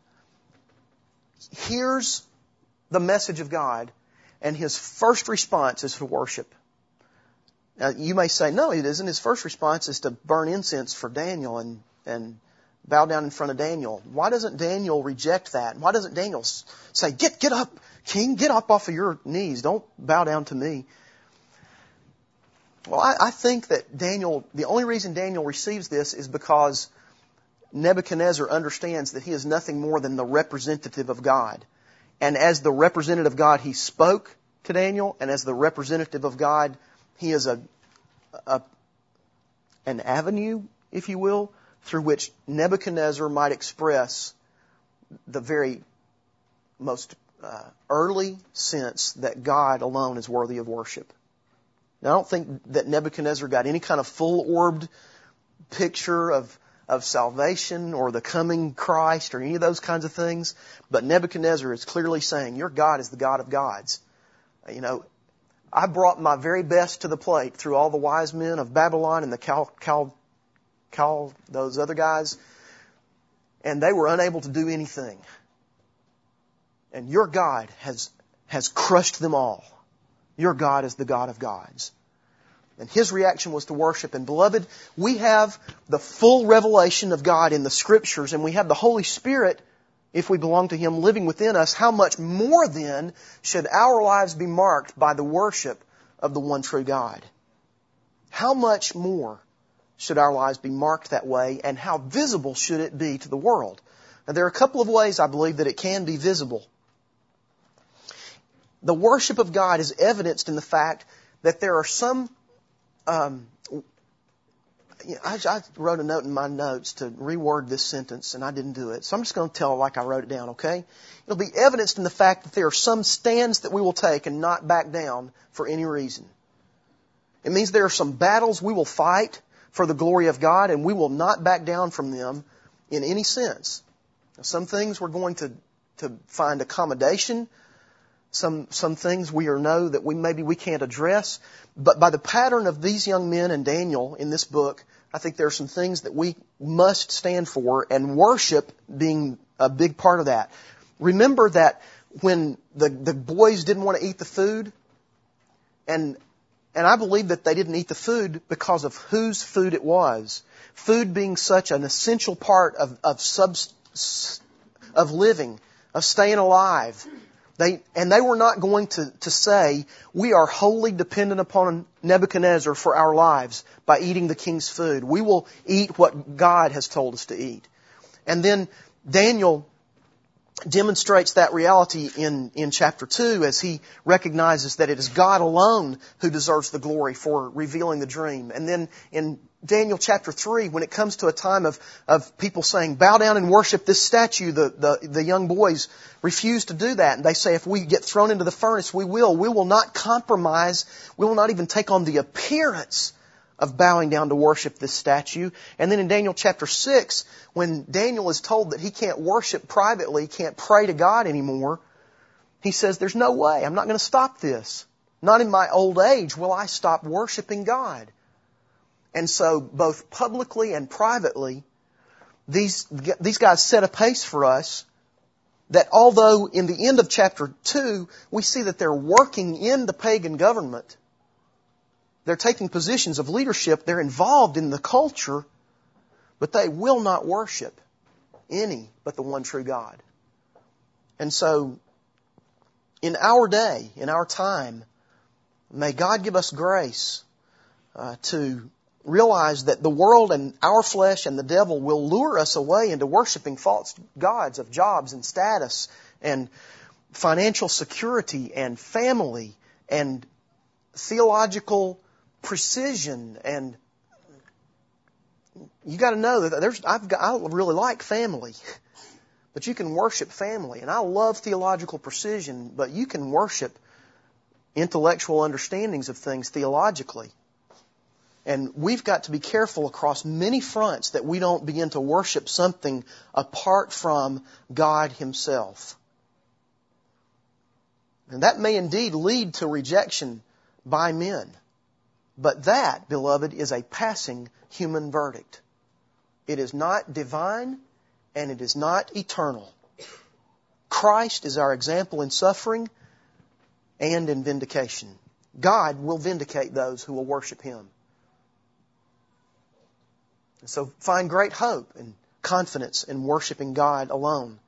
hears the message of God, and his first response is to worship. Now, you may say, no, it isn't. His first response is to burn incense for Daniel and, and bow down in front of Daniel. Why doesn't Daniel reject that? Why doesn't Daniel say, get, get up, King, get up off of your knees. Don't bow down to me. Well, I, I think that Daniel, the only reason Daniel receives this is because Nebuchadnezzar understands that he is nothing more than the representative of God. And as the representative of God, he spoke to Daniel, and as the representative of God, he is a, a an avenue, if you will, through which Nebuchadnezzar might express the very most uh, early sense that God alone is worthy of worship. Now, I don't think that Nebuchadnezzar got any kind of full-orbed picture of, of salvation or the coming Christ or any of those kinds of things, but Nebuchadnezzar is clearly saying, your God is the God of gods. You know, I brought my very best to the plate through all the wise men of Babylon and the Cal, Cal, Cal, those other guys, and they were unable to do anything. And your God has, has crushed them all. Your God is the God of gods. And his reaction was to worship. And beloved, we have the full revelation of God in the Scriptures, and we have the Holy Spirit, if we belong to Him, living within us. How much more then should our lives be marked by the worship of the one true God? How much more should our lives be marked that way, and how visible should it be to the world? Now, there are a couple of ways I believe that it can be visible. The worship of God is evidenced in the fact that there are some... Um, I, I wrote a note in my notes to reword this sentence, and I didn't do it. So I'm just going to tell it like I wrote it down, okay? It'll be evidenced in the fact that there are some stands that we will take and not back down for any reason. It means there are some battles we will fight for the glory of God, and we will not back down from them in any sense. Now, some things we're going to, to find accommodation. Some some things we are know that we maybe we can't address. But by the pattern of these young men and Daniel in this book, I think there are some things that we must stand for, and worship being a big part of that. Remember that when the, the boys didn't want to eat the food, and and I believe that they didn't eat the food because of whose food it was. Food being such an essential part of of, subs, of living, of staying alive. They, and they were not going to, to say, we are wholly dependent upon Nebuchadnezzar for our lives by eating the king's food. We will eat what God has told us to eat. And then Daniel demonstrates that reality in, in chapter two as he recognizes that it is God alone who deserves the glory for revealing the dream. And then in Daniel chapter three, when it comes to a time of, of people saying, bow down and worship this statue, the, the, the young boys refuse to do that. And they say, if we get thrown into the furnace, we will. We will not compromise. We will not even take on the appearance of bowing down to worship this statue. And then in Daniel chapter six, when Daniel is told that he can't worship privately, can't pray to God anymore, he says, there's no way. I'm not going to stop this. Not in my old age will I stop worshiping God. And so both publicly and privately, these, these guys set a pace for us that although in the end of chapter two, we see that they're working in the pagan government, they're taking positions of leadership, they're involved in the culture, but they will not worship any but the one true God. And so, in our day, in our time, may God give us grace uh, to realize that the world and our flesh and the devil will lure us away into worshiping false gods of jobs and status and financial security and family and theological precision. And you got to know that there's I've got, I really like family, but you can worship family, and I love theological precision, but you can worship intellectual understandings of things theologically. And we've got to be careful across many fronts that we don't begin to worship something apart from God Himself. And that may indeed lead to rejection by men. But that, beloved, is a passing human verdict. It is not divine and it is not eternal. Christ is our example in suffering and in vindication. God will vindicate those who will worship Him. And so find great hope and confidence in worshiping God alone.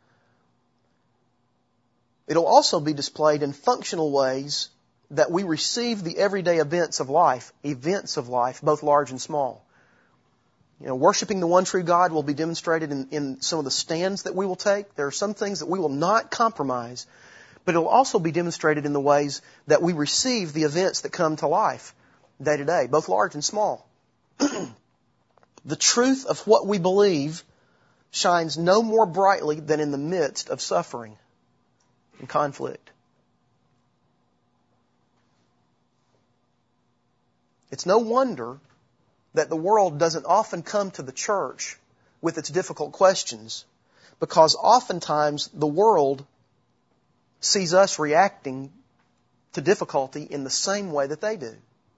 It'll also be displayed in functional ways that we receive the everyday events of life, events of life, both large and small. You know, worshiping the one true God will be demonstrated in, in some of the stands that we will take. There are some things that we will not compromise, but it will also be demonstrated in the ways that we receive the events that come to life day to day, both large and small. The truth of what we believe shines no more brightly than in the midst of suffering and conflict. It's no wonder that the world doesn't often come to the church with its difficult questions, because oftentimes the world sees us reacting to difficulty in the same way that they do.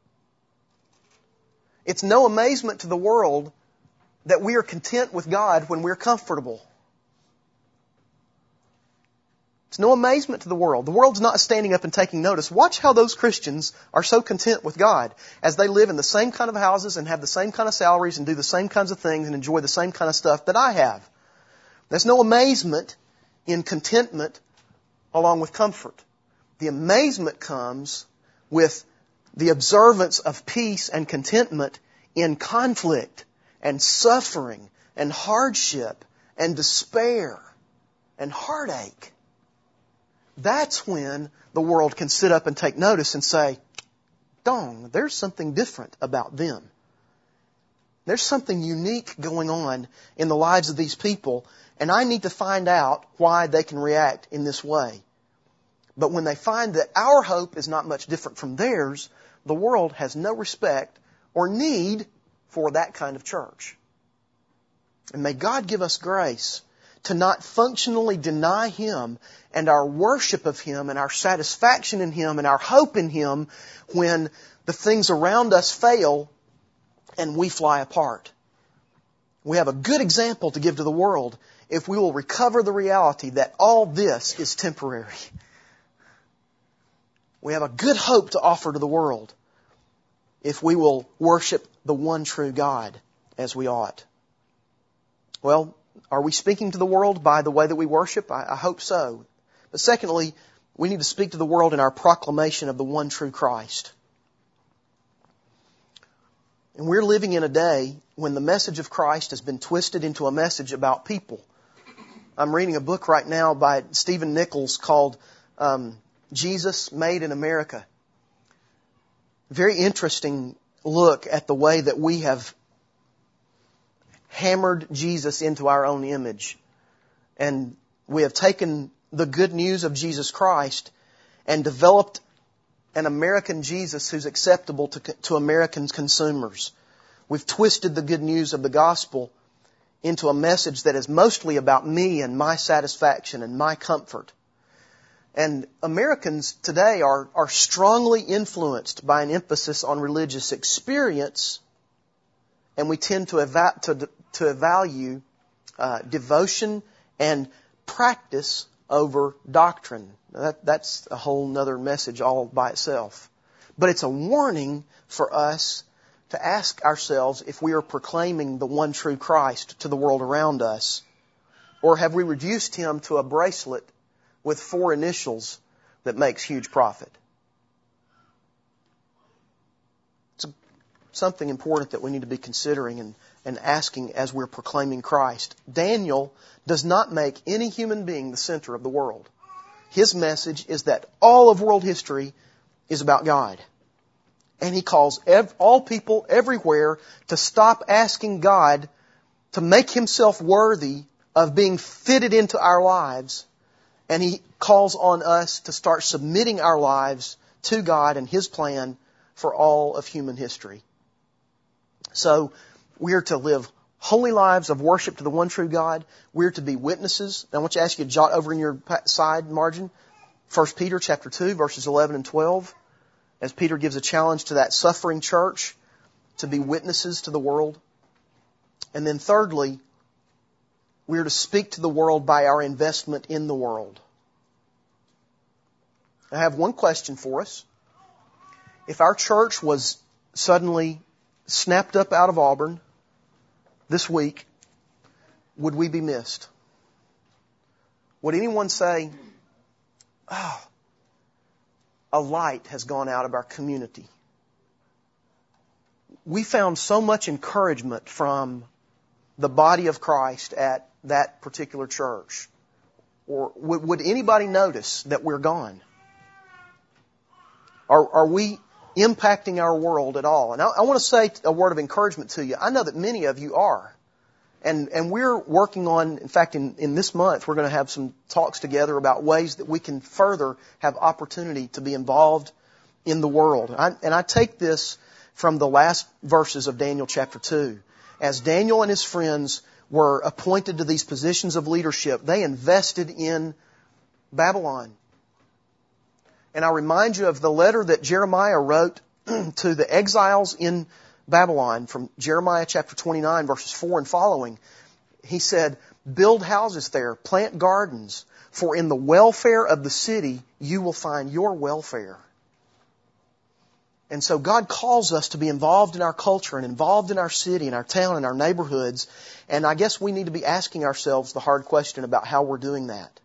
It's no amazement to the world that we are content with God when we're comfortable. It's no amazement to the world. The world's not standing up and taking notice. Watch how those Christians are so content with God as they live in the same kind of houses and have the same kind of salaries and do the same kinds of things and enjoy the same kind of stuff that I have. There's no amazement in contentment along with comfort. The amazement comes with the observance of peace and contentment in conflict and suffering and hardship and despair and heartache. That's when the world can sit up and take notice and say, dong, there's something different about them. There's something unique going on in the lives of these people, and I need to find out why they can react in this way. But when they find that our hope is not much different from theirs, the world has no respect or need for that kind of church. And may God give us grace to not functionally deny Him and our worship of Him and our satisfaction in Him and our hope in Him when the things around us fail and we fly apart. We have a good example to give to the world if we will recover the reality that all this is temporary. We have a good hope to offer to the world if we will worship the one true God as we ought. Well, are we speaking to the world by the way that we worship? I, I hope so. But secondly, We need to speak to the world in our proclamation of the one true Christ. And we're living in a day when the message of Christ has been twisted into a message about people. I'm reading a book right now by Stephen Nichols called um, Jesus Made in America. Very interesting look at the way that we have hammered Jesus into our own image. And we have taken the good news of Jesus Christ and developed an American Jesus who's acceptable to, to American consumers. We've twisted the good news of the gospel into a message that is mostly about me and my satisfaction and my comfort. And Americans today are, are strongly influenced by an emphasis on religious experience, and we tend to, eva- to, to value uh, devotion and practice over doctrine. That, that's a whole other message all by itself. But it's a warning for us to ask ourselves if we are proclaiming the one true Christ to the world around us, or have we reduced Him to a bracelet with four initials that makes huge profit. It's something important that we need to be considering and, and asking as we're proclaiming Christ. Daniel does not make any human being the center of the world. His message is that all of world history is about God. And he calls ev- all people everywhere to stop asking God to make Himself worthy of being fitted into our lives. And He calls on us to start submitting our lives to God and His plan for all of human history. So we are to live holy lives of worship to the one true God. We're to be witnesses. Now I want you to ask you to jot over in your side margin First Peter chapter two, verses eleven and twelve. As Peter gives a challenge to that suffering church to be witnesses to the world. And then thirdly, we are to speak to the world by our investment in the world. I have one question for us. If our church was suddenly snapped up out of Auburn this week, would we be missed? Would anyone say, oh, a light has gone out of our community? We found so much encouragement from the body of Christ at that particular church. Or would, would anybody notice that we're gone? Are, are we impacting our world at all? And I, I want to say a word of encouragement to you. I know that many of you are. And, and we're working on, in fact, in, in this month, we're going to have some talks together about ways that we can further have opportunity to be involved in the world. I, and I take this from the last verses of Daniel chapter two. As Daniel and his friends were appointed to these positions of leadership, they invested in Babylon. And I remind you of the letter that Jeremiah wrote to the exiles in Babylon from Jeremiah chapter twenty-nine, verses four and following. He said, build houses there, plant gardens, for in the welfare of the city you will find your welfare. And so God calls us to be involved in our culture and involved in our city and our town and our neighborhoods. And I guess we need to be asking ourselves the hard question about how we're doing that.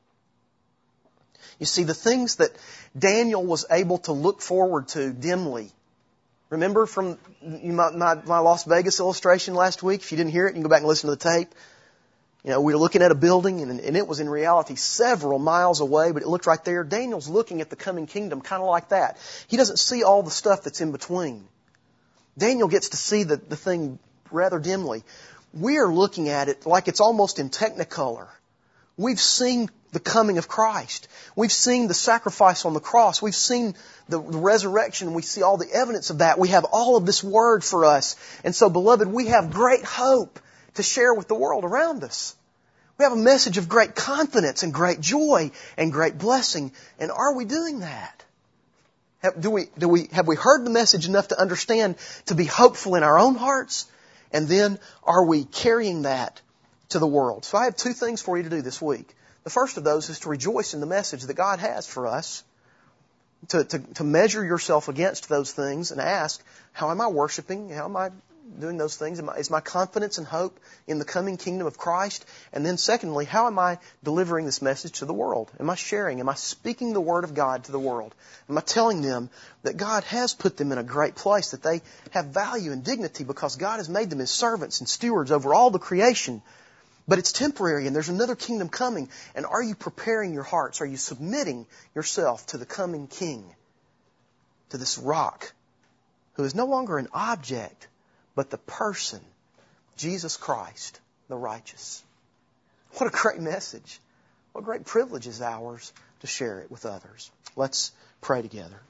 You see, the things that Daniel was able to look forward to dimly. Remember from my, my, my Las Vegas illustration last week? If you didn't hear it, you can go back and listen to the tape. You know, we were looking at a building, and, and it was in reality several miles away, but it looked right there. Daniel's looking at the coming kingdom kind of like that. He doesn't see all the stuff that's in between. Daniel gets to see the, the thing rather dimly. We are looking at it like it's almost in Technicolor. We've seen the coming of Christ. We've seen the sacrifice on the cross. We've seen the resurrection. We see all the evidence of that. We have all of this Word for us. And so, beloved, we have great hope to share with the world around us. We have a message of great confidence and great joy and great blessing. And are we doing that? Have, do we, do we, have we heard the message enough to understand to be hopeful in our own hearts? And then are we carrying that to the world? So I have two things for you to do this week. The first of those is to rejoice in the message that God has for us. To, to, to measure yourself against those things and ask, how am I worshiping? How am I doing those things? Am I, is my confidence and hope in the coming kingdom of Christ? And then secondly, how am I delivering this message to the world? Am I sharing? Am I speaking the Word of God to the world? Am I telling them that God has put them in a great place, that they have value and dignity because God has made them His servants and stewards over all the creation? But it's temporary and there's another kingdom coming. And are you preparing your hearts? Are you submitting yourself to the coming King? To this rock who is no longer an object, but the person, Jesus Christ, the righteous. What a great message. What a great privilege is ours to share it with others. Let's pray together.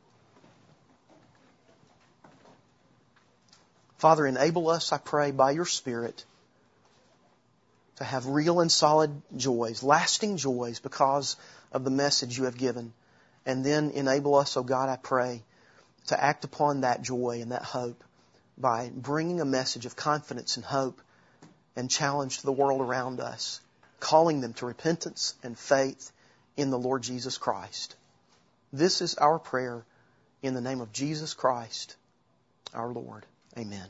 Father, enable us, I pray, by your Spirit to have real and solid joys, lasting joys because of the message you have given. And then enable us, oh God, I pray, to act upon that joy and that hope by bringing a message of confidence and hope and challenge to the world around us, calling them to repentance and faith in the Lord Jesus Christ. This is our prayer in the name of Jesus Christ, our Lord. Amen.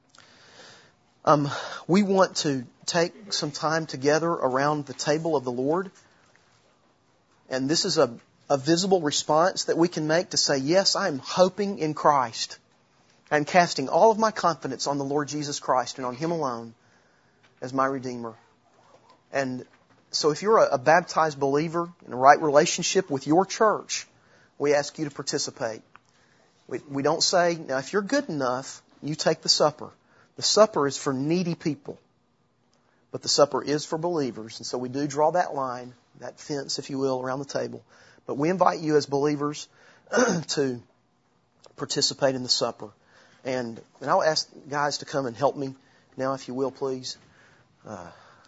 Um, we want to take some time together around the table of the Lord. And this is a, a visible response that we can make to say, yes, I am hoping in Christ. I'm casting all of my confidence on the Lord Jesus Christ and on Him alone as my Redeemer. And so if you're a, a baptized believer in a right relationship with your church, we ask you to participate. We, we don't say, now if you're good enough, you take the supper. The supper is for needy people. But the supper is for believers. And so we do draw that line, that fence, if you will, around the table. But we invite you as believers to participate in the supper. And, and I'll ask guys to come and help me now, if you will, please. Uh,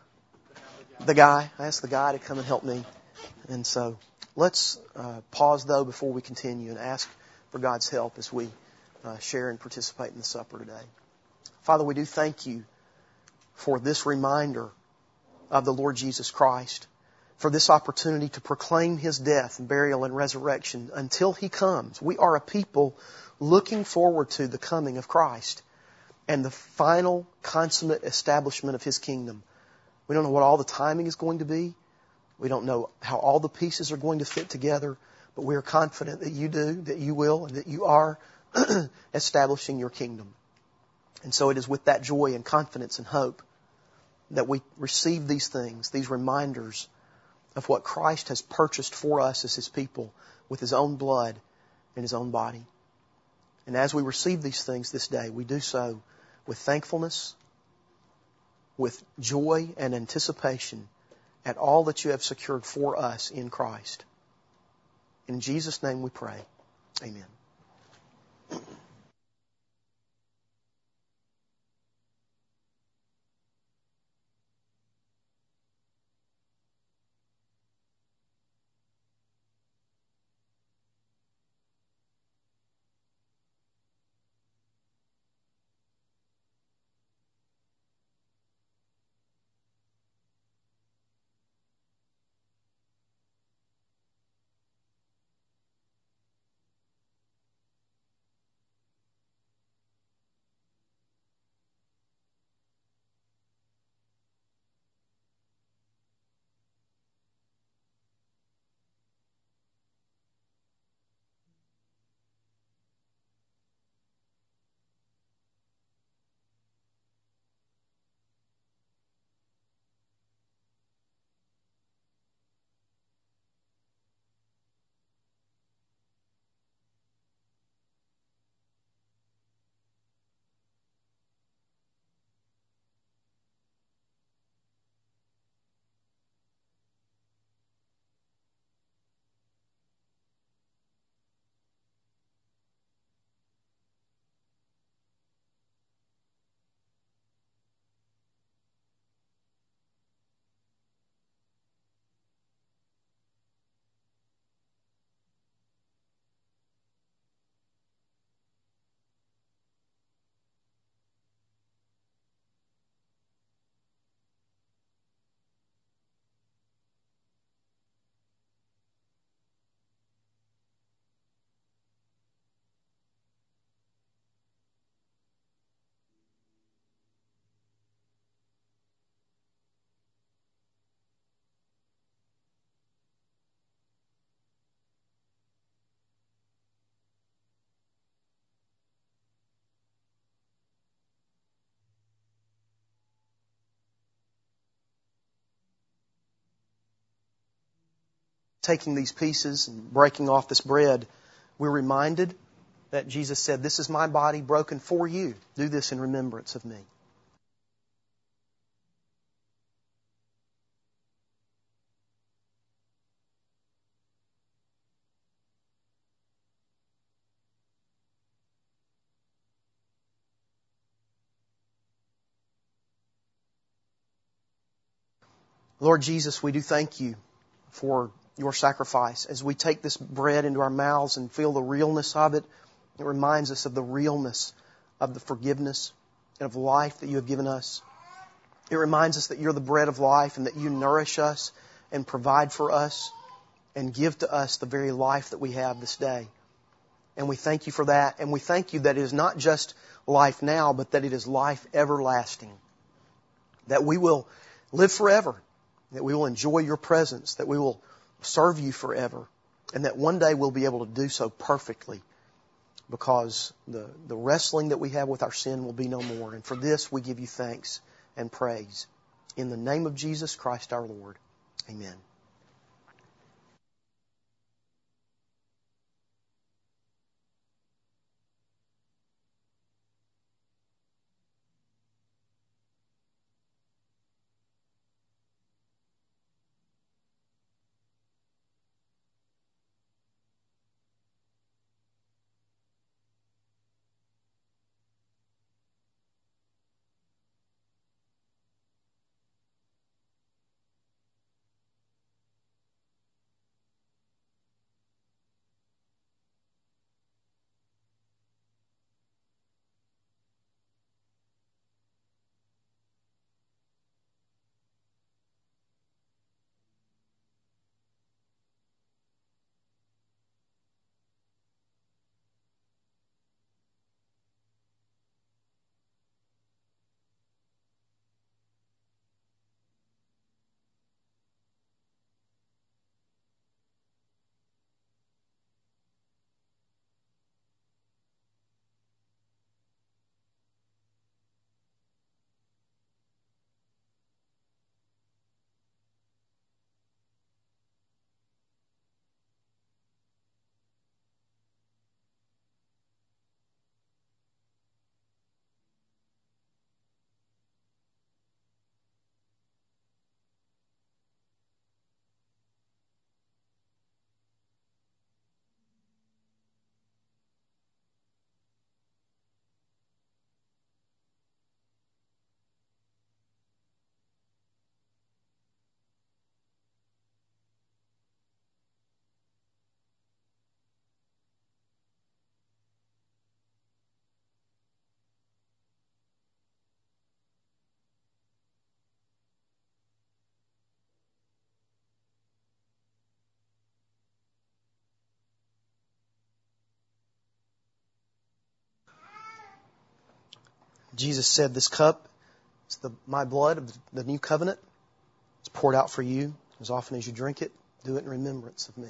the guy. I ask the guy to come and help me. And so let's uh, pause, though, before we continue and ask for God's help as we uh, share and participate in the supper today. Father, we do thank you for this reminder of the Lord Jesus Christ, for this opportunity to proclaim His death and burial and resurrection until He comes. We are a people looking forward to the coming of Christ and the final consummate establishment of His kingdom. We don't know what all the timing is going to be. We don't know how all the pieces are going to fit together, but we are confident that you do, that you will, and that you are establishing your kingdom. And so it is with that joy and confidence and hope that we receive these things, these reminders of what Christ has purchased for us as His people with His own blood and His own body. And as we receive these things this day, we do so with thankfulness, with joy and anticipation at all that you have secured for us in Christ. In Jesus' name we pray. Amen. taking these pieces and breaking off this bread, we're reminded that Jesus said, "This is my body broken for you. Do this in remembrance of me." Lord Jesus, we do thank you for your sacrifice. As we take this bread into our mouths and feel the realness of it, it reminds us of the realness of the forgiveness and of life that you have given us. It reminds us that you're the bread of life and that you nourish us and provide for us and give to us the very life that we have this day. And we thank you for that. And we thank you that it is not just life now, but that it is life everlasting. That we will live forever. That we will enjoy your presence, that we will serve you forever, and that one day we'll be able to do so perfectly because the, the wrestling that we have with our sin will be no more. And for this we give you thanks and praise. In the name of Jesus Christ our Lord. Amen. Jesus said, "This cup is the, my blood of the new covenant. It's poured out for you. As often as you drink it, do it in remembrance of me."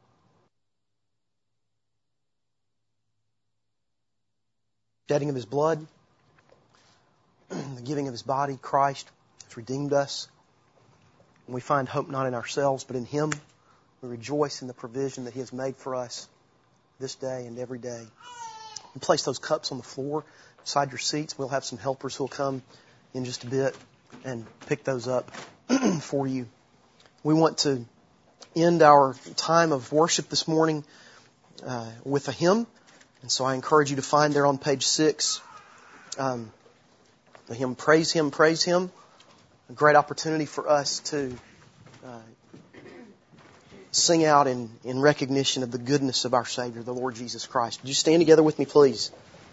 Shedding of His blood, the giving of His body, Christ has redeemed us. And we find hope not in ourselves, but in Him. We rejoice in the provision that He has made for us this day and every day. And place those cups on the floor beside your seats. We'll have some helpers who will come in just a bit and pick those up for you. We want to end our time of worship this morning uh, with a hymn. And so I encourage you to find there on page six um, the hymn, Praise Him, Praise Him. A great opportunity for us to uh, sing out in, in recognition of the goodness of our Savior, the Lord Jesus Christ. Would you stand together with me, please?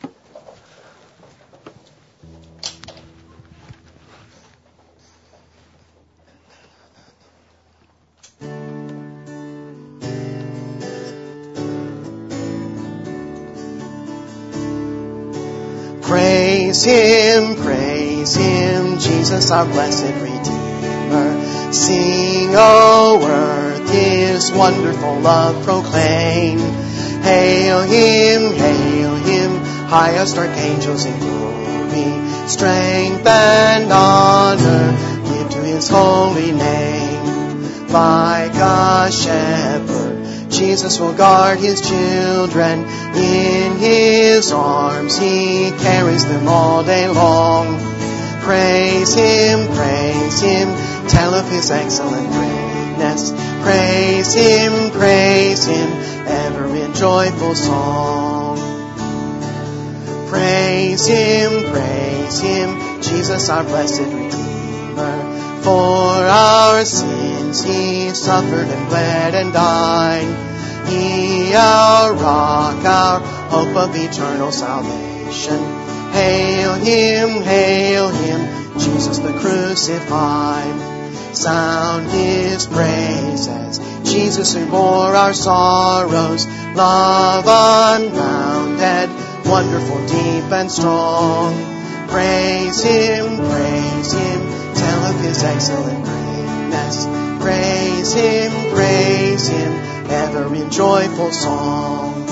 Praise Him, praise Him, Jesus our blessed Redeemer. Sing, O earth, His wonderful love proclaim. Hail Him, hail Him, highest archangels in glory. Strength and honor give to His holy name. like a shepherd, Jesus will guard His children. In His arms He carries them all day long. Praise Him, praise Him, tell of His excellent greatness. Praise Him, praise Him, ever in joyful song. Praise Him, praise Him, Jesus our blessed Redeemer. For our sins He suffered and bled and died. He our rock, our hope of eternal salvation. Hail Him, hail Him, Jesus the crucified. Sound His praises, Jesus who bore our sorrows. Love unbounded, wonderful, deep and strong. Praise Him, praise Him, tell of His excellent greatness. Praise Him, praise Him, ever in joyful song.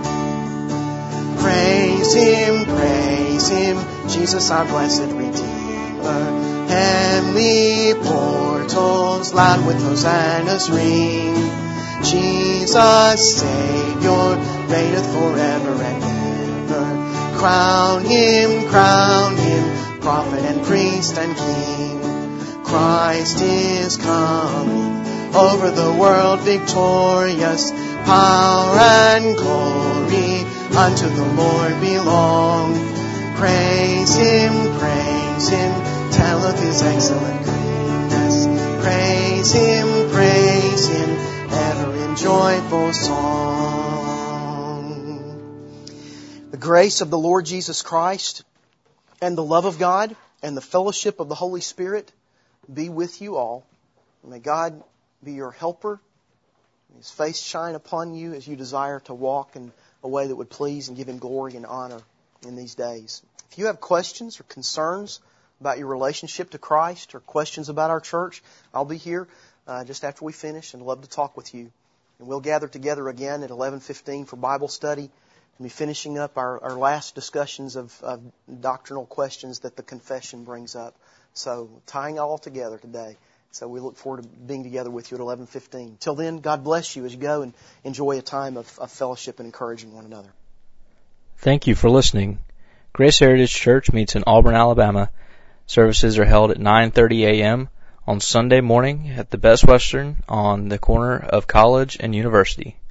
Praise Him, praise Him, Jesus our blessed Redeemer. Heavenly portals loud with hosannas ring. Jesus Savior reigneth forever and ever. Crown Him, crown Him, prophet and priest and king. Christ is coming over the world victorious. Power and glory unto the Lord belong. Praise Him, praise Him, tell of His excellent greatness. Praise Him, praise Him, ever in joyful song. The grace of the Lord Jesus Christ and the love of God and the fellowship of the Holy Spirit be with you all. May God be your helper. May His face shine upon you as you desire to walk in a way that would please and give Him glory and honor in these days. If you have questions or concerns about your relationship to Christ or questions about our church, I'll be here uh, just after we finish and love to talk with you. And we'll gather together again at eleven fifteen for Bible study and be finishing up our, our last discussions of, of doctrinal questions that the confession brings up. So tying it all together today. So we look forward to being together with you at eleven fifteen. Till then, God bless you as you go and enjoy a time of, of fellowship and encouraging one another. Thank you for listening. Grace Heritage Church meets in Auburn, Alabama. Services are held at nine thirty a.m. on Sunday morning at the Best Western on the corner of College and University.